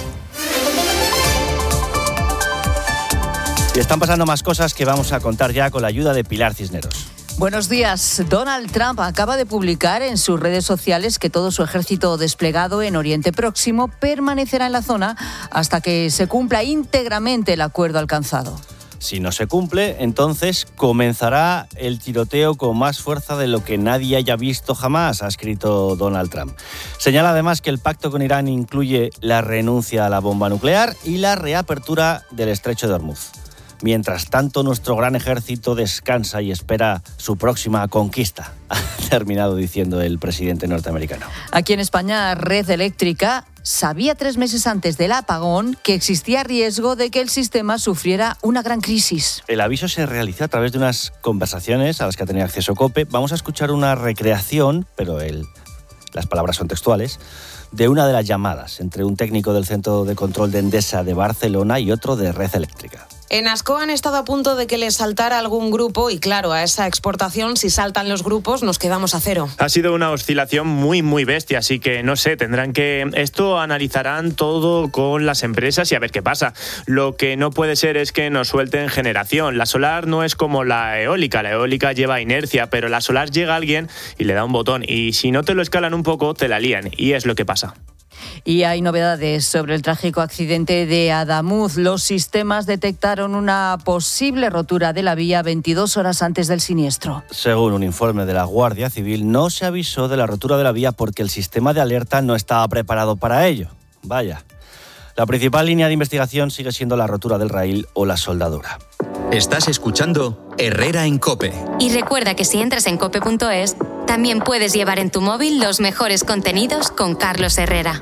Y están pasando más cosas que vamos a contar ya con la ayuda de Pilar Cisneros. Buenos días. Donald Trump acaba de publicar en sus redes sociales que todo su ejército desplegado en Oriente Próximo permanecerá en la zona hasta que se cumpla íntegramente el acuerdo alcanzado. Si no se cumple, entonces comenzará el tiroteo con más fuerza de lo que nadie haya visto jamás, ha escrito Donald Trump. Señala además que el pacto con Irán incluye la renuncia a la bomba nuclear y la reapertura del estrecho de Hormuz. Mientras tanto, nuestro gran ejército descansa y espera su próxima conquista, ha terminado diciendo el presidente norteamericano. Aquí en España, Red Eléctrica sabía tres meses antes del apagón que existía riesgo de que el sistema sufriera una gran crisis. El aviso se realizó a través de unas conversaciones a las que ha tenido acceso COPE. Vamos a escuchar una recreación, pero el, las palabras son textuales, de una de las llamadas entre un técnico del Centro de Control de Endesa de Barcelona y otro de Red Eléctrica. En Ascó han estado a punto de que les saltara algún grupo y claro, a esa exportación, si saltan los grupos, nos quedamos a cero. Ha sido una oscilación muy, muy bestia, así que no sé, tendrán que... Esto analizarán todo con las empresas y a ver qué pasa. Lo que no puede ser es que nos suelten generación. La solar no es como la eólica, la eólica lleva inercia, pero la solar llega a alguien y le da un botón y si no te lo escalan un poco, te la lían y es lo que pasa. Y hay novedades sobre el trágico accidente de Adamuz. Los sistemas detectaron una posible rotura de la vía veintidós horas antes del siniestro. Según un informe de la Guardia Civil, no se avisó de la rotura de la vía porque el sistema de alerta no estaba preparado para ello. Vaya. La principal línea de investigación sigue siendo la rotura del raíl o la soldadura. Estás escuchando Herrera en COPE. Y recuerda que si entras en cope punto es, también puedes llevar en tu móvil los mejores contenidos con Carlos Herrera.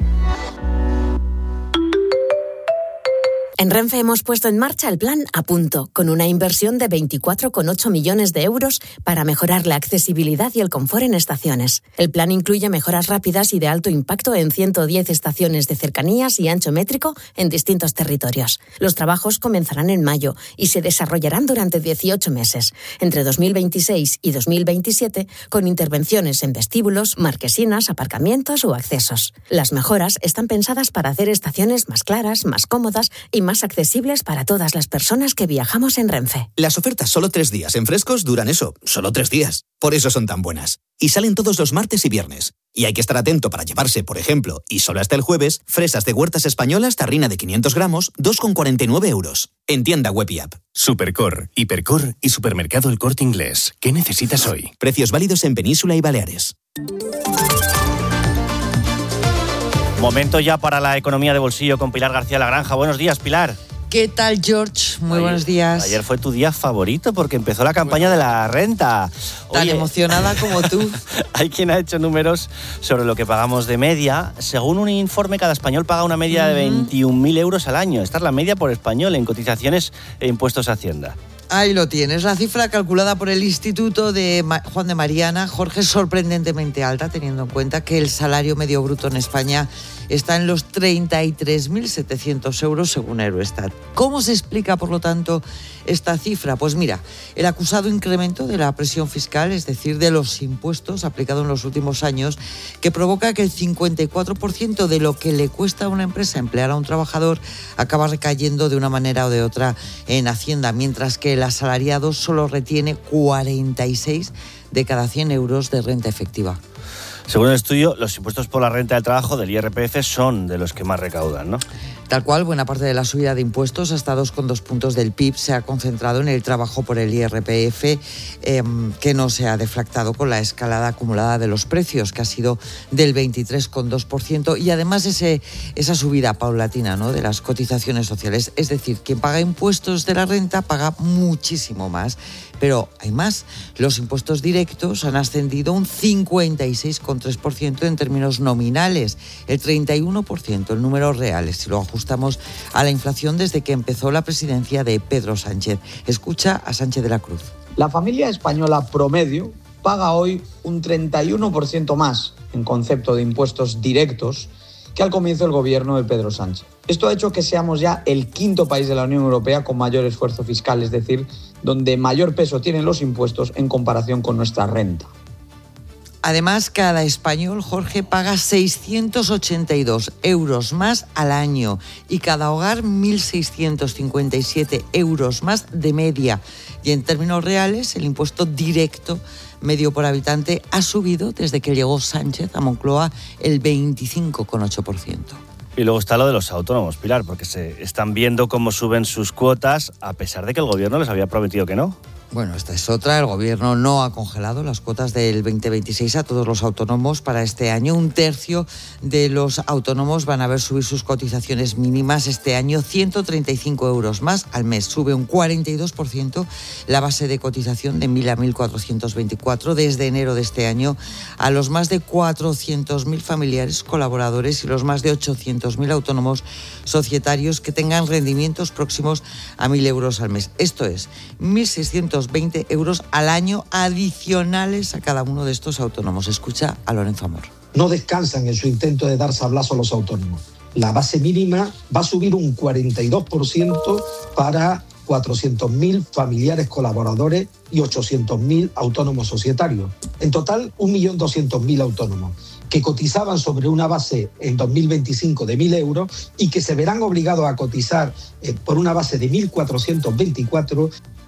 En Renfe hemos puesto en marcha el plan A Punto, con una inversión de veinticuatro coma ocho millones de euros para mejorar la accesibilidad y el confort en estaciones. El plan incluye mejoras rápidas y de alto impacto en ciento diez estaciones de cercanías y ancho métrico en distintos territorios. Los trabajos comenzarán en mayo y se desarrollarán durante dieciocho meses, entre dos mil veintiséis y dos mil veintisiete, con intervenciones en vestíbulos, marquesinas, aparcamientos o accesos. Las mejoras están pensadas para hacer estaciones más claras, más cómodas y más accesibles para todas las personas que viajamos en Renfe. Las ofertas solo tres días en Frescos duran eso, solo tres días. Por eso son tan buenas. Y salen todos los martes y viernes. Y hay que estar atento para llevarse, por ejemplo, y solo hasta el jueves, fresas de huertas españolas, tarrina de quinientos gramos, dos con cuarenta y nueve euros. En tienda web y app. Supercor, Hipercor y Supermercado El Corte Inglés. ¿Qué necesitas hoy? Precios válidos en Península y Baleares. Momento ya para la economía de bolsillo con Pilar García Lagranja. Buenos días, Pilar. ¿Qué tal, George? Muy ayer, buenos días. Ayer fue tu día favorito porque empezó la campaña bueno, de la renta. Oye, tan emocionada como tú. Hay quien ha hecho números sobre lo que pagamos de media. Según un informe, cada español paga una media uh-huh. de veintiún mil euros al año. Esta es la media por español en cotizaciones e impuestos a Hacienda. Ahí lo tienes, la cifra calculada por el Instituto de Juan de Mariana, Jorge, es sorprendentemente alta, teniendo en cuenta que el salario medio bruto en España está en los treinta y tres mil setecientos euros según Eurostat. ¿Cómo se explica, por lo tanto, esta cifra? Pues mira, el acusado incremento de la presión fiscal, es decir, de los impuestos aplicados en los últimos años, que provoca que el cincuenta y cuatro por ciento de lo que le cuesta a una empresa emplear a un trabajador acaba recayendo de una manera o de otra en Hacienda, mientras que el asalariado solo retiene cuarenta y seis de cada cien euros de renta efectiva. Según el estudio, los impuestos por la renta del trabajo del I R P F son de los que más recaudan, ¿no? Tal cual, buena parte de la subida de impuestos, hasta dos coma dos puntos del P I B, se ha concentrado en el trabajo por el I R P F, eh, que no se ha deflactado con la escalada acumulada de los precios, que ha sido del veintitrés coma dos por ciento, y además ese, esa subida paulatina, ¿no?, de las cotizaciones sociales. Es decir, quien paga impuestos de la renta paga muchísimo más. Pero hay más, los impuestos directos han ascendido un cincuenta y seis coma tres por ciento en términos nominales, el treinta y uno por ciento en números reales, si lo ajustamos a la inflación desde que empezó la presidencia de Pedro Sánchez. Escucha a Sánchez de la Cruz. La familia española promedio paga hoy un treinta y uno por ciento más en concepto de impuestos directos que al comienzo del gobierno de Pedro Sánchez. Esto ha hecho que seamos ya el quinto país de la Unión Europea con mayor esfuerzo fiscal, es decir, donde mayor peso tienen los impuestos en comparación con nuestra renta. Además, cada español, Jorge, paga seiscientos ochenta y dos euros más al año y cada hogar mil seiscientos cincuenta y siete euros más de media. Y en términos reales, el impuesto directo medio por habitante ha subido desde que llegó Sánchez a Moncloa el veinticinco coma ocho por ciento. Y luego está lo de los autónomos, Pilar, porque se están viendo cómo suben sus cuotas a pesar de que el gobierno les había prometido que no. Bueno, esta es otra. El gobierno no ha congelado las cuotas del veinte veintiséis a todos los autónomos para este año. Un tercio de los autónomos van a ver subir sus cotizaciones mínimas este año, ciento treinta y cinco euros más al mes. Sube un cuarenta y dos por ciento la base de cotización de mil a mil cuatrocientos veinticuatro desde enero de este año a los más de cuatrocientos mil familiares, colaboradores y los más de ochocientos mil autónomos societarios que tengan rendimientos próximos a mil euros al mes. Esto es, mil seiscientos veinte euros al año adicionales a cada uno de estos autónomos. Escucha a Lorenzo Amor. No descansan en su intento de dar sablazo a los autónomos. La base mínima va a subir un cuarenta y dos por ciento para cuatrocientos mil familiares colaboradores y ochocientos mil autónomos societarios. En total, un millón doscientos mil autónomos que cotizaban sobre una base en dos mil veinticinco de mil euros y que se verán obligados a cotizar eh, por una base de mil cuatrocientos veinticuatro.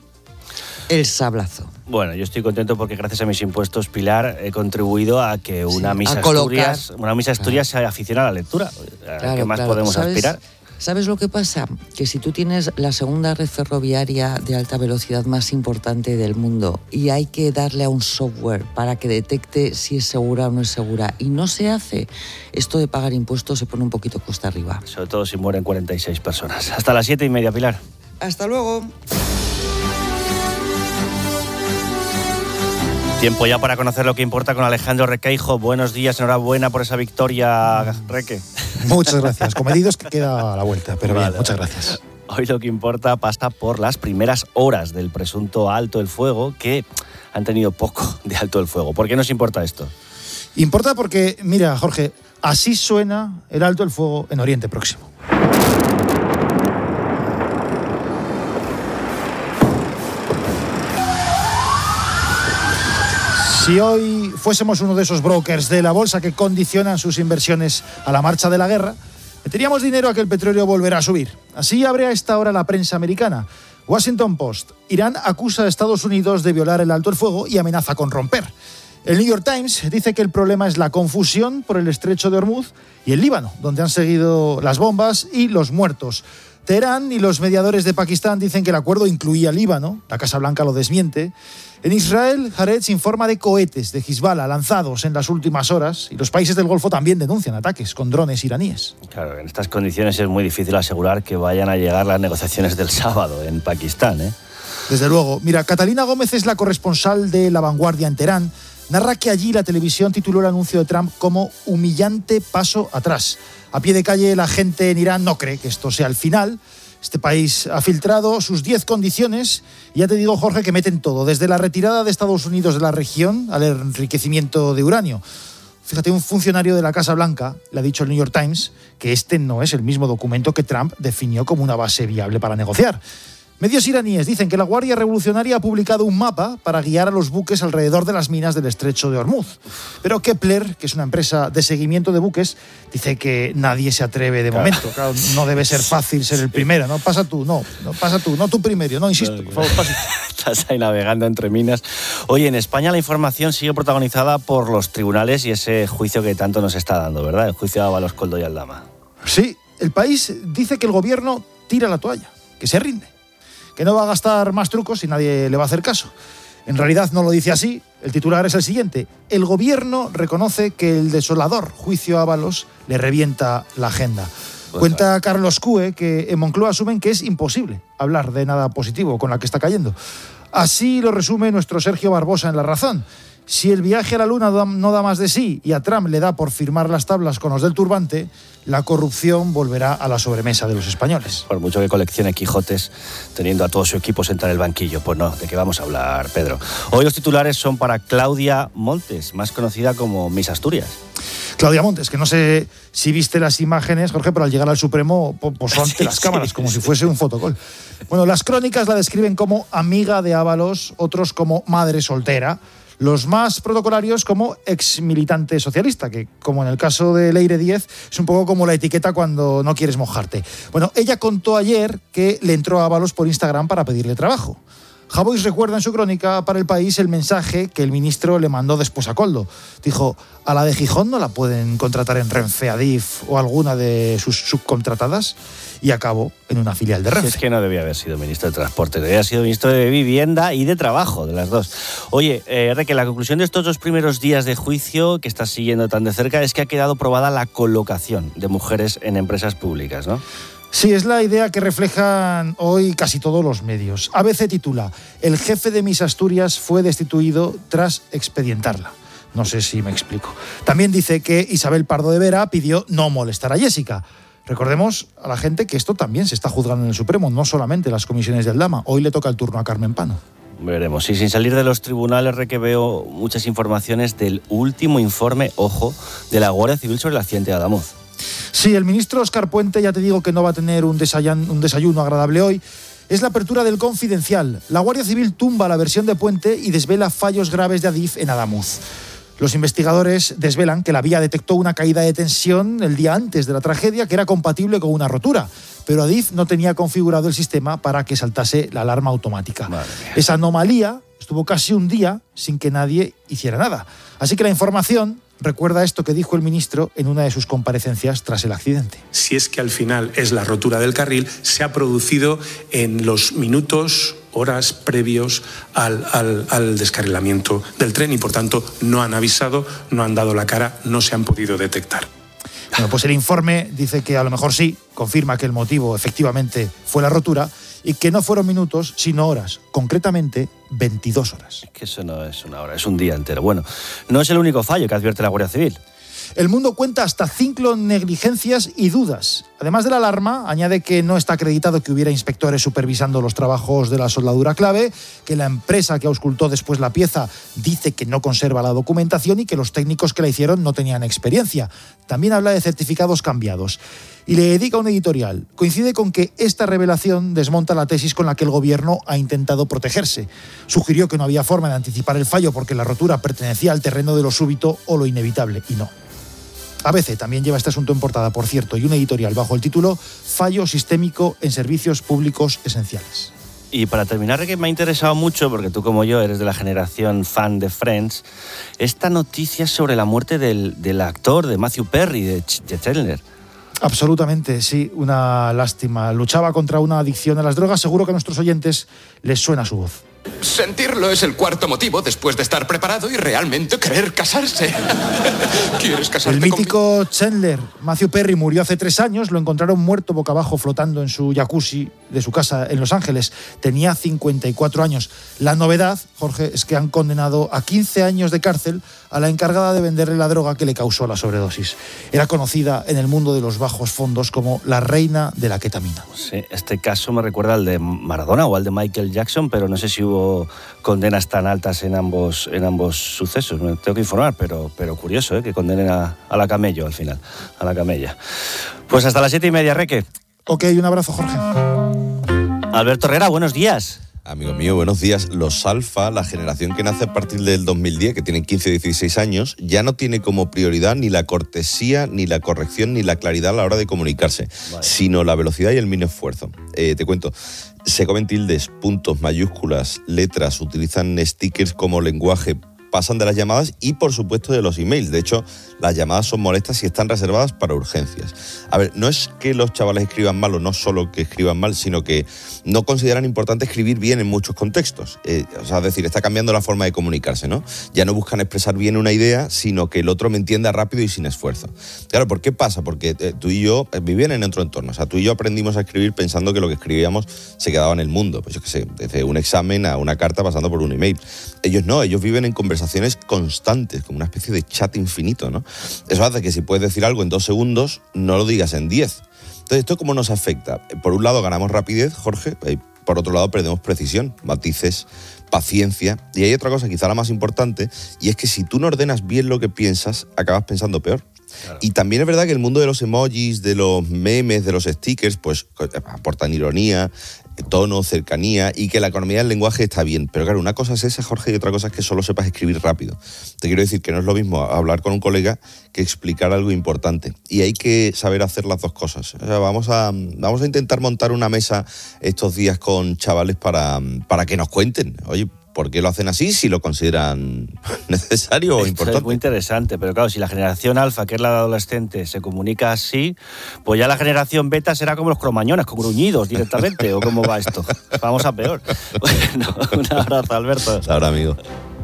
El sablazo. Bueno, yo estoy contento porque gracias a mis impuestos, Pilar, he contribuido a que una sí, Misa Asturias, una Misa Asturias claro. se aficione a la lectura. Claro, ¿Qué más claro. podemos ¿Sabes, aspirar? ¿Sabes lo que pasa? Que si tú tienes la segunda red ferroviaria de alta velocidad más importante del mundo y hay que darle a un software para que detecte si es segura o no es segura y no se hace, esto de pagar impuestos se pone un poquito cuesta arriba. Sobre todo si mueren cuarenta y seis personas. Hasta las siete y media, Pilar. Hasta luego. Tiempo ya para conocer lo que importa con Alejandro Requeijo. Buenos días, enhorabuena por esa victoria, Reque. Muchas gracias. Comedidos que queda a la vuelta, pero vale, bien, muchas gracias. Hoy lo que importa pasa por las primeras horas del presunto alto el fuego, que han tenido poco de alto el fuego. ¿Por qué nos importa esto? Importa porque, mira, Jorge, así suena el alto el fuego en Oriente Próximo. Si hoy fuésemos uno de esos brokers de la bolsa que condicionan sus inversiones a la marcha de la guerra, meteríamos dinero a que el petróleo volverá a subir. Así abre a esta hora la prensa americana. Washington Post. Irán acusa a Estados Unidos de violar el alto el fuego y amenaza con romper. El New York Times dice que el problema es la confusión por el estrecho de Hormuz y el Líbano, donde han seguido las bombas y los muertos. Teherán y los mediadores de Pakistán dicen que el acuerdo incluía Líbano. La Casa Blanca lo desmiente. En Israel, Haaretz informa de cohetes de Hezbollah lanzados en las últimas horas y los países del Golfo también denuncian ataques con drones iraníes. Claro, en estas condiciones es muy difícil asegurar que vayan a llegar las negociaciones del sábado en Pakistán, ¿eh? Desde luego. Mira, Catalina Gómez es la corresponsal de La Vanguardia en Teherán. Narra que allí la televisión tituló el anuncio de Trump como humillante paso atrás. A pie de calle, la gente en Irán no cree que esto sea el final. Este país ha filtrado sus diez condiciones y ya te digo, Jorge, que meten todo, desde la retirada de Estados Unidos de la región al enriquecimiento de uranio. Fíjate, un funcionario de la Casa Blanca le ha dicho al New York Times que este no es el mismo documento que Trump definió como una base viable para negociar. Medios iraníes dicen que la Guardia Revolucionaria ha publicado un mapa para guiar a los buques alrededor de las minas del estrecho de Hormuz. Pero Kepler, que es una empresa de seguimiento de buques, dice que nadie se atreve de momento. Claro, no debe ser fácil ser el primero, ¿no? Pasa tú, no, no pasa tú, no tú primero, no, insisto, por favor, pasa. Estás ahí navegando entre minas. Oye, en España la información sigue protagonizada por los tribunales y ese juicio que tanto nos está dando, ¿verdad? El juicio de Ábalos, Koldo y Aldama. Sí, el país dice que el gobierno tira la toalla, que se rinde, que no va a gastar más trucos y nadie le va a hacer caso. En realidad no lo dice así. El titular es el siguiente: el gobierno reconoce que el desolador juicio a Ábalos le revienta la agenda. Pues Cuenta claro. Carlos Cue que en Moncloa asumen que es imposible hablar de nada positivo con la que está cayendo. Así lo resume nuestro Sergio Barbosa en La Razón. Si el viaje a la Luna no da más de sí y a Trump le da por firmar las tablas con los del turbante, la corrupción volverá a la sobremesa de los españoles. Por mucho que coleccione Quijotes, teniendo a todo su equipo sentado en el banquillo. Pues no, ¿de qué vamos a hablar, Pedro? Hoy los titulares son para Claudia Montes, más conocida como Miss Asturias. Claudia Montes, que no sé si viste las imágenes, Jorge, pero al llegar al Supremo posó ante sí, las cámaras, sí, como sí. si fuese un fotocol. Bueno, las crónicas la describen como amiga de Ábalos, otros como madre soltera, los más protocolarios como ex militante socialista, que como en el caso de Leire Díez, es un poco como la etiqueta cuando no quieres mojarte. Bueno, ella contó ayer que le entró a Ábalos por Instagram para pedirle trabajo. Javois recuerda en su crónica para El País el mensaje que el ministro le mandó después a Koldo. Dijo: ¿a la de Gijón no la pueden contratar en Renfe, Adif o alguna de sus subcontratadas? Y acabó en una filial de Renfe. Si es que no debía haber sido ministro de Transporte, debía haber sido ministro de Vivienda y de Trabajo, de las dos. Oye, eh, Reque, la conclusión de estos dos primeros días de juicio que estás siguiendo tan de cerca es que ha quedado probada la colocación de mujeres en empresas públicas, ¿no? Sí, es la idea que reflejan hoy casi todos los medios. A B C titula: el jefe de Miss Asturias fue destituido tras expedientarla. No sé si me explico. También dice que Isabel Pardo de Vera pidió no molestar a Jessica. Recordemos a la gente que esto también se está juzgando en el Supremo, no solamente las comisiones de Aldama. Hoy le toca el turno a Carmen Pano. Veremos. Y sin salir de los tribunales, Re, que veo muchas informaciones del último informe, ojo, de la Guardia Civil sobre el accidente de Adamuz. Sí, el ministro Óscar Puente, ya te digo que no va a tener un desayuno, un desayuno agradable hoy. Es la apertura del Confidencial. La Guardia Civil tumba la versión de Puente y desvela fallos graves de Adif en Adamuz. Los investigadores desvelan que la vía detectó una caída de tensión el día antes de la tragedia que era compatible con una rotura, pero Adif no tenía configurado el sistema para que saltase la alarma automática. Esa anomalía estuvo casi un día sin que nadie hiciera nada. Así que la información recuerda esto que dijo el ministro en una de sus comparecencias tras el accidente. Si es que al final es la rotura del carril, se ha producido en los minutos, horas previos al, al, al descarrilamiento del tren y por tanto no han avisado, no han dado la cara, no se han podido detectar. Bueno, pues el informe dice que a lo mejor sí, confirma que el motivo efectivamente fue la rotura y que no fueron minutos, sino horas, concretamente veintidós horas. Es que eso no es una hora, es un día entero. Bueno, no es el único fallo que advierte la Guardia Civil. El Mundo cuenta hasta cinco negligencias y dudas. Además de la alarma, añade que no está acreditado que hubiera inspectores supervisando los trabajos de la soldadura clave, que la empresa que auscultó después la pieza dice que no conserva la documentación y que los técnicos que la hicieron no tenían experiencia. También habla de certificados cambiados. Y le dedica un editorial. Coincide con que esta revelación desmonta la tesis con la que el gobierno ha intentado protegerse. Sugirió que no había forma de anticipar el fallo porque la rotura pertenecía al terreno de lo súbito o lo inevitable, y no. A B C también lleva este asunto en portada, por cierto, y un editorial bajo el título Fallo sistémico en servicios públicos esenciales. Y para terminar, que me ha interesado mucho, porque tú como yo eres de la generación fan de Friends, esta noticia sobre la muerte del, del actor, de Matthew Perry, de, de Chandler. Absolutamente, sí, una lástima. Luchaba contra una adicción a las drogas, seguro que a nuestros oyentes les suena su voz. sentirlo es el cuarto motivo después de estar preparado y realmente querer casarse. ¿Quieres casarte El mítico Chandler, Matthew Perry, murió hace tres años. Lo encontraron muerto boca abajo flotando en su jacuzzi de su casa en Los Ángeles. Tenía cincuenta y cuatro años. La novedad, Jorge, es que han condenado a quince años de cárcel a la encargada de venderle la droga que le causó la sobredosis. Era conocida en el mundo de los bajos fondos como la reina de la ketamina. Sí, este caso me recuerda al de Maradona o al de Michael Jackson, pero no sé si hubo condenas tan altas en ambos, en ambos sucesos. Me tengo que informar, pero, pero curioso, ¿eh? Que condenen a, a la camello al final, a la camella. Pues hasta las siete y media, Reque. Ok, un abrazo, Jorge. Alberto Herrera, buenos días. Amigo mío, buenos días. Los alfa, la generación que nace a partir del dos mil diez, que tienen quince o dieciséis años, ya no tiene como prioridad ni la cortesía, ni la corrección, ni la claridad a la hora de comunicarse, vale, sino la velocidad y el mínimo esfuerzo. Eh, te cuento, se comen tildes, puntos, mayúsculas, letras, utilizan stickers como lenguaje, pasan de las llamadas y, por supuesto, de los emails. De hecho, las llamadas son molestas y están reservadas para urgencias. A ver, no es que los chavales escriban mal o no solo que escriban mal, sino que no consideran importante escribir bien en muchos contextos. Eh, o sea, es decir, está cambiando la forma de comunicarse, ¿no? Ya no buscan expresar bien una idea, sino que el otro me entienda rápido y sin esfuerzo. Claro, ¿por qué pasa? Porque eh, tú y yo eh, vivían en otro entorno. O sea, tú y yo aprendimos a escribir pensando que lo que escribíamos se quedaba en el mundo. Pues yo qué sé, desde un examen a una carta pasando por un email. Ellos no, ellos viven en conversaciones constantes, como una especie de chat infinito, ¿no? Eso hace que si puedes decir algo en dos segundos, no lo digas en diez. Entonces, ¿esto cómo nos afecta? Por un lado ganamos rapidez, Jorge, y por otro lado perdemos precisión, matices, paciencia. Y hay otra cosa, quizá la más importante, y es que si tú no ordenas bien lo que piensas, acabas pensando peor. Claro. Y también es verdad que el mundo de los emojis, de los memes, de los stickers, pues aportan ironía, tono, cercanía, y que la economía del lenguaje está bien. Pero claro, una cosa es esa, Jorge, y otra cosa es que solo sepas escribir rápido. Te quiero decir que no es lo mismo hablar con un colega que explicar algo importante. Y hay que saber hacer las dos cosas. O sea, vamos a, vamos a intentar montar una mesa estos días con chavales para, para que nos cuenten. Oye, ¿por qué lo hacen así si lo consideran necesario o importante? Es muy interesante, pero claro, si la generación alfa, que es la de adolescente, se comunica así, pues ya la generación beta será como los cromañones, con gruñidos directamente, ¿o cómo va esto? Vamos a peor. Bueno, un abrazo, Alberto. Ahora, amigo.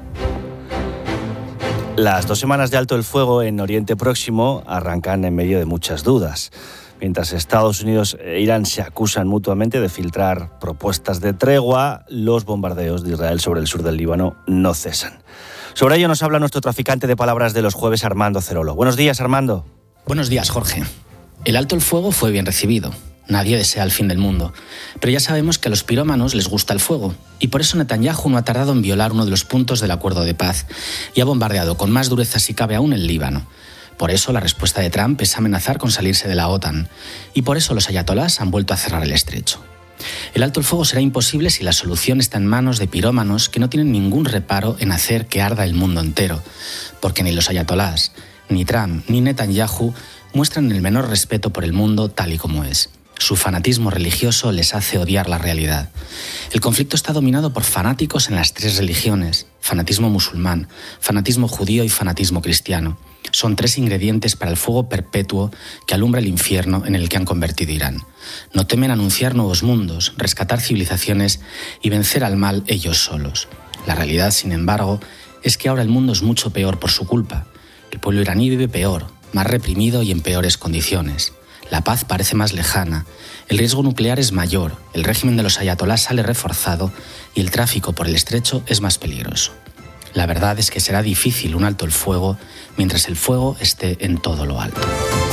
Las dos semanas de alto el fuego en Oriente Próximo arrancan en medio de muchas dudas. Mientras Estados Unidos e Irán se acusan mutuamente de filtrar propuestas de tregua, los bombardeos de Israel sobre el sur del Líbano no cesan. Sobre ello nos habla nuestro traficante de palabras de los jueves, Armando Cerolo. Buenos días, Armando. Buenos días, Jorge. El alto el fuego fue bien recibido. Nadie desea el fin del mundo. Pero ya sabemos que a los pirómanos les gusta el fuego. Y por eso Netanyahu no ha tardado en violar uno de los puntos del acuerdo de paz y ha bombardeado con más dureza, si cabe aún, el Líbano. Por eso la respuesta de Trump es amenazar con salirse de la OTAN. Y por eso los ayatolás han vuelto a cerrar el estrecho. El alto el fuego será imposible si la solución está en manos de pirómanos que no tienen ningún reparo en hacer que arda el mundo entero. Porque ni los ayatolás, ni Trump, ni Netanyahu muestran el menor respeto por el mundo tal y como es. Su fanatismo religioso les hace odiar la realidad. El conflicto está dominado por fanáticos en las tres religiones: fanatismo musulmán, fanatismo judío y fanatismo cristiano. Son tres ingredientes para el fuego perpetuo que alumbra el infierno en el que han convertido Irán. No temen anunciar nuevos mundos, rescatar civilizaciones y vencer al mal ellos solos. La realidad, sin embargo, es que ahora el mundo es mucho peor por su culpa. El pueblo iraní vive peor, más reprimido y en peores condiciones. La paz parece más lejana, el riesgo nuclear es mayor, el régimen de los ayatolás sale reforzado y el tráfico por el estrecho es más peligroso. La verdad es que será difícil un alto el fuego mientras el fuego esté en todo lo alto.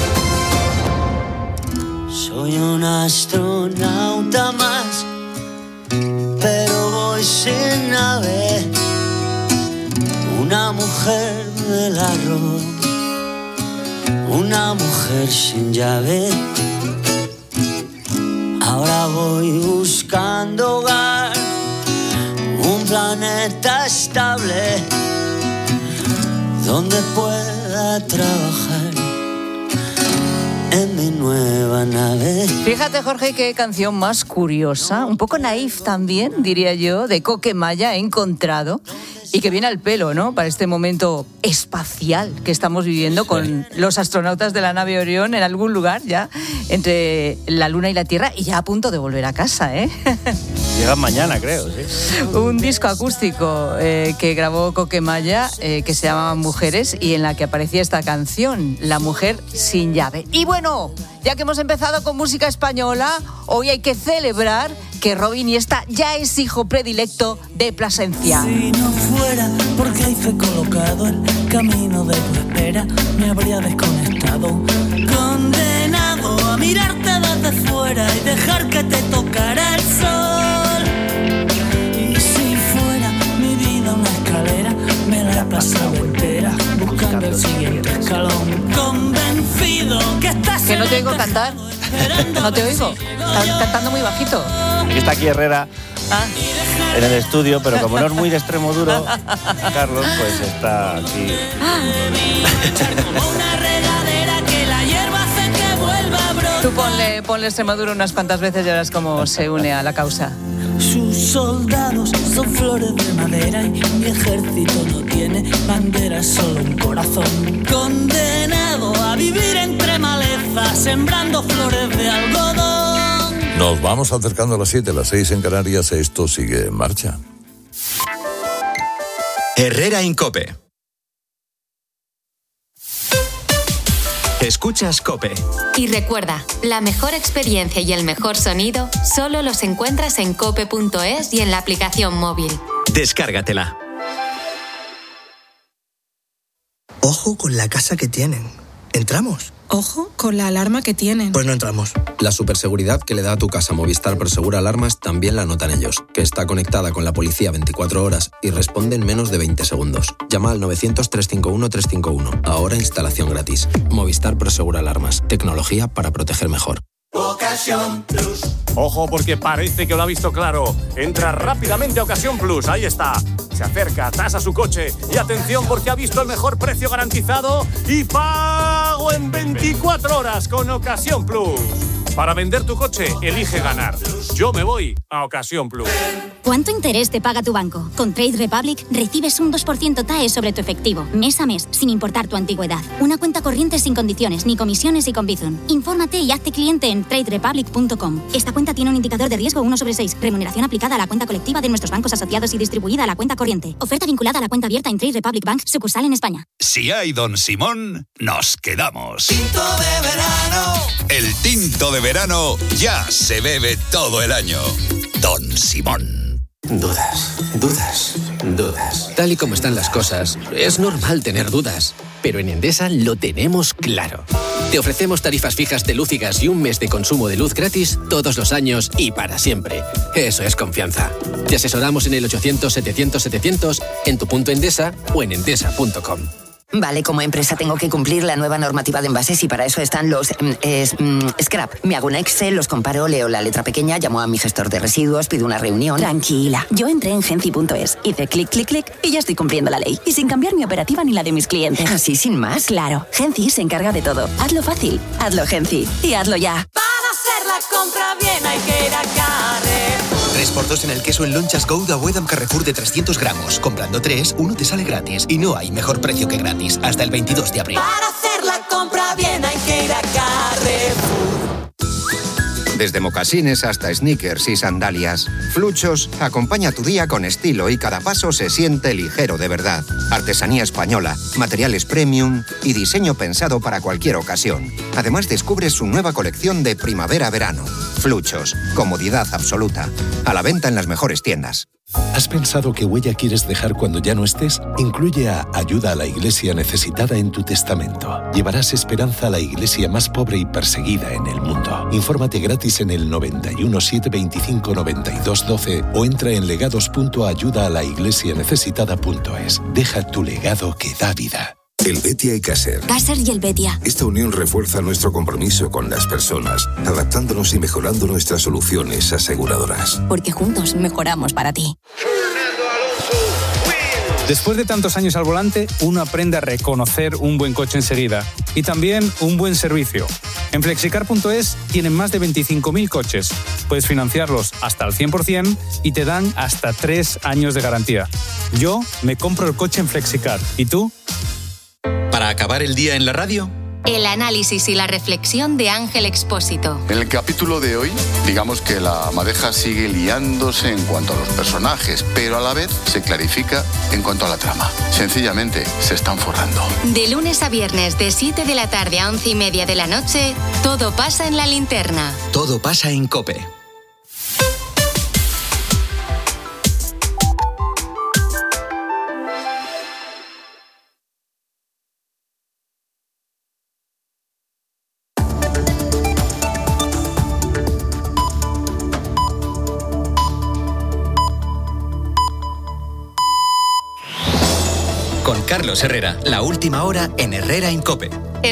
Soy un astronauta más, pero voy sin nave. Una mujer del arroz, una mujer sin llave. Ahora voy buscando hogar, un planeta estable donde pueda trabajar en mi nueva nave. Fíjate, Jorge, qué canción más curiosa, un poco naif también, diría yo, de Coquemaya he encontrado, y que viene al pelo, ¿no?, para este momento espacial que estamos viviendo con los astronautas de la nave Orión en algún lugar ya entre la Luna y la Tierra y ya a punto de volver a casa, ¿eh? Llegan mañana, creo, sí. Un disco acústico eh, que grabó Coquemaya, eh, que se llama Mujeres, y en la que aparecía esta canción, La mujer sin llave. Y bueno, ya que hemos empezado con música española, hoy hay que celebrar que Robin Iniesta ya es hijo predilecto de Plasencia. Si no fuera porque hay fe colocado, el camino de tu espera me habría desconectado. Condenado a mirarte desde fuera y dejar que te tocara el sol. Y si fuera mi vida una escalera, me la he pasado entera buscando el siguiente escalón. Convencido que estás... Que no te oigo cantar. No te oigo. Estás cantando muy bajito. Aquí está aquí Herrera. Ah. En el estudio, pero como no es muy de extremo duro, Carlos, pues está aquí. Tú ponle, ponle Extremadura unas cuantas veces y verás cómo se une a la causa. Sus soldados son flores de madera y mi ejército no tiene bandera, solo un corazón. Condenado a vivir entre malezas, sembrando flores de algodón. Nos vamos acercando a las siete, las seis en Canarias. Esto sigue en marcha. Herrera en COPE. Escuchas COPE. Y recuerda, la mejor experiencia y el mejor sonido solo los encuentras en cope punto es y en la aplicación móvil. Descárgatela. Ojo con la casa que tienen. ¿Entramos? Ojo con la alarma que tienen. Pues no entramos. La superseguridad que le da a tu casa Movistar Prosegur Alarmas también la notan ellos, que está conectada con la policía veinticuatro horas y responde en menos de veinte segundos. Llama al novecientos, trescientos cincuenta y uno, trescientos cincuenta y uno. Ahora instalación gratis. Movistar Prosegur Alarmas. Tecnología para proteger mejor. Ocasión Plus. Ojo, porque parece que lo ha visto claro. Entra rápidamente a Ocasión Plus. Ahí está. Se acerca, tasa su coche. Y atención, porque ha visto el mejor precio garantizado y pago en veinticuatro horas con Ocasión Plus. Para vender tu coche, elige ganar. Yo me voy a Ocasión Plus. ¿Cuánto interés te paga tu banco? Con Trade Republic recibes un dos por ciento T A E sobre tu efectivo, mes a mes, sin importar tu antigüedad. Una cuenta corriente sin condiciones, ni comisiones y con Bizum. Infórmate y hazte cliente en trade republic punto com. Esta cuenta tiene un indicador de riesgo uno sobre seis. Remuneración aplicada a la cuenta colectiva de nuestros bancos asociados y distribuida a la cuenta corriente. Oferta vinculada a la cuenta abierta en Trade Republic Bank, sucursal en España. Si hay Don Simón, nos quedamos. Tinto de verano. El tinto de verano ya se bebe todo el año. Don Simón. Dudas, dudas, dudas. Tal y como están las cosas, es normal tener dudas. Pero en Endesa lo tenemos claro. Te ofrecemos tarifas fijas de luz y gas y un mes de consumo de luz gratis todos los años y para siempre. Eso es confianza. Te asesoramos en el ochocientos, setecientos, setecientos, en tu punto Endesa o en endesa punto com. Vale, como empresa tengo que cumplir la nueva normativa de envases y para eso están los es, mm, scrap. Me hago un Excel, los comparo, leo la letra pequeña, llamo a mi gestor de residuos, pido una reunión. Tranquila, yo entré en genci punto es, hice clic, clic, clic y ya estoy cumpliendo la ley. Y sin cambiar mi operativa ni la de mis clientes. ¿Así sin más? Claro, Genci se encarga de todo. Hazlo fácil, hazlo Genci y hazlo ya. Para hacer la compra bien hay que ir a Carrefour. tres por dos en el queso en lonchas Gouda Wedam Carrefour de trescientos gramos. Comprando tres, uno te sale gratis. Y no hay mejor precio que gratis. Hasta el veintidós de abril. Para hacer la compra bien hay que ir a Carrefour. Desde mocasines hasta sneakers y sandalias, Fluchos acompaña tu día con estilo y cada paso se siente ligero de verdad. Artesanía española, materiales premium y diseño pensado para cualquier ocasión. Además descubres su nueva colección de primavera-verano. Fluchos, comodidad absoluta. A la venta en las mejores tiendas. ¿Has pensado qué huella quieres dejar cuando ya no estés? Incluye a Ayuda a la Iglesia Necesitada en tu testamento. Llevarás esperanza a la iglesia más pobre y perseguida en el mundo. Infórmate gratis en el noventa y uno, setecientos veinticinco, noventa y dos, doce o entra en legados punto ayuda a la iglesia necesitada punto es. Deja tu legado que da vida. El Betia y Caser. Caser y el Betia. Esta unión refuerza nuestro compromiso con las personas, adaptándonos y mejorando nuestras soluciones aseguradoras. Porque juntos mejoramos para ti. Después de tantos años al volante, uno aprende a reconocer un buen coche enseguida y también un buen servicio. En flexicar punto es tienen más de veinticinco mil coches. Puedes financiarlos hasta al cien por ciento y te dan hasta tres años de garantía. Yo me compro el coche en Flexicar. ¿Y tú? Para acabar el día en la radio, El análisis y la reflexión de Ángel Expósito. En el capítulo de hoy, digamos que la madeja sigue liándose en cuanto a los personajes, pero a la vez se clarifica en cuanto a la trama. Sencillamente, se están forrando. De lunes a viernes, de siete de la tarde a once y media de la noche, todo pasa en La Linterna. Todo pasa en COPE. Con Carlos Herrera, la última hora en Herrera en COPE.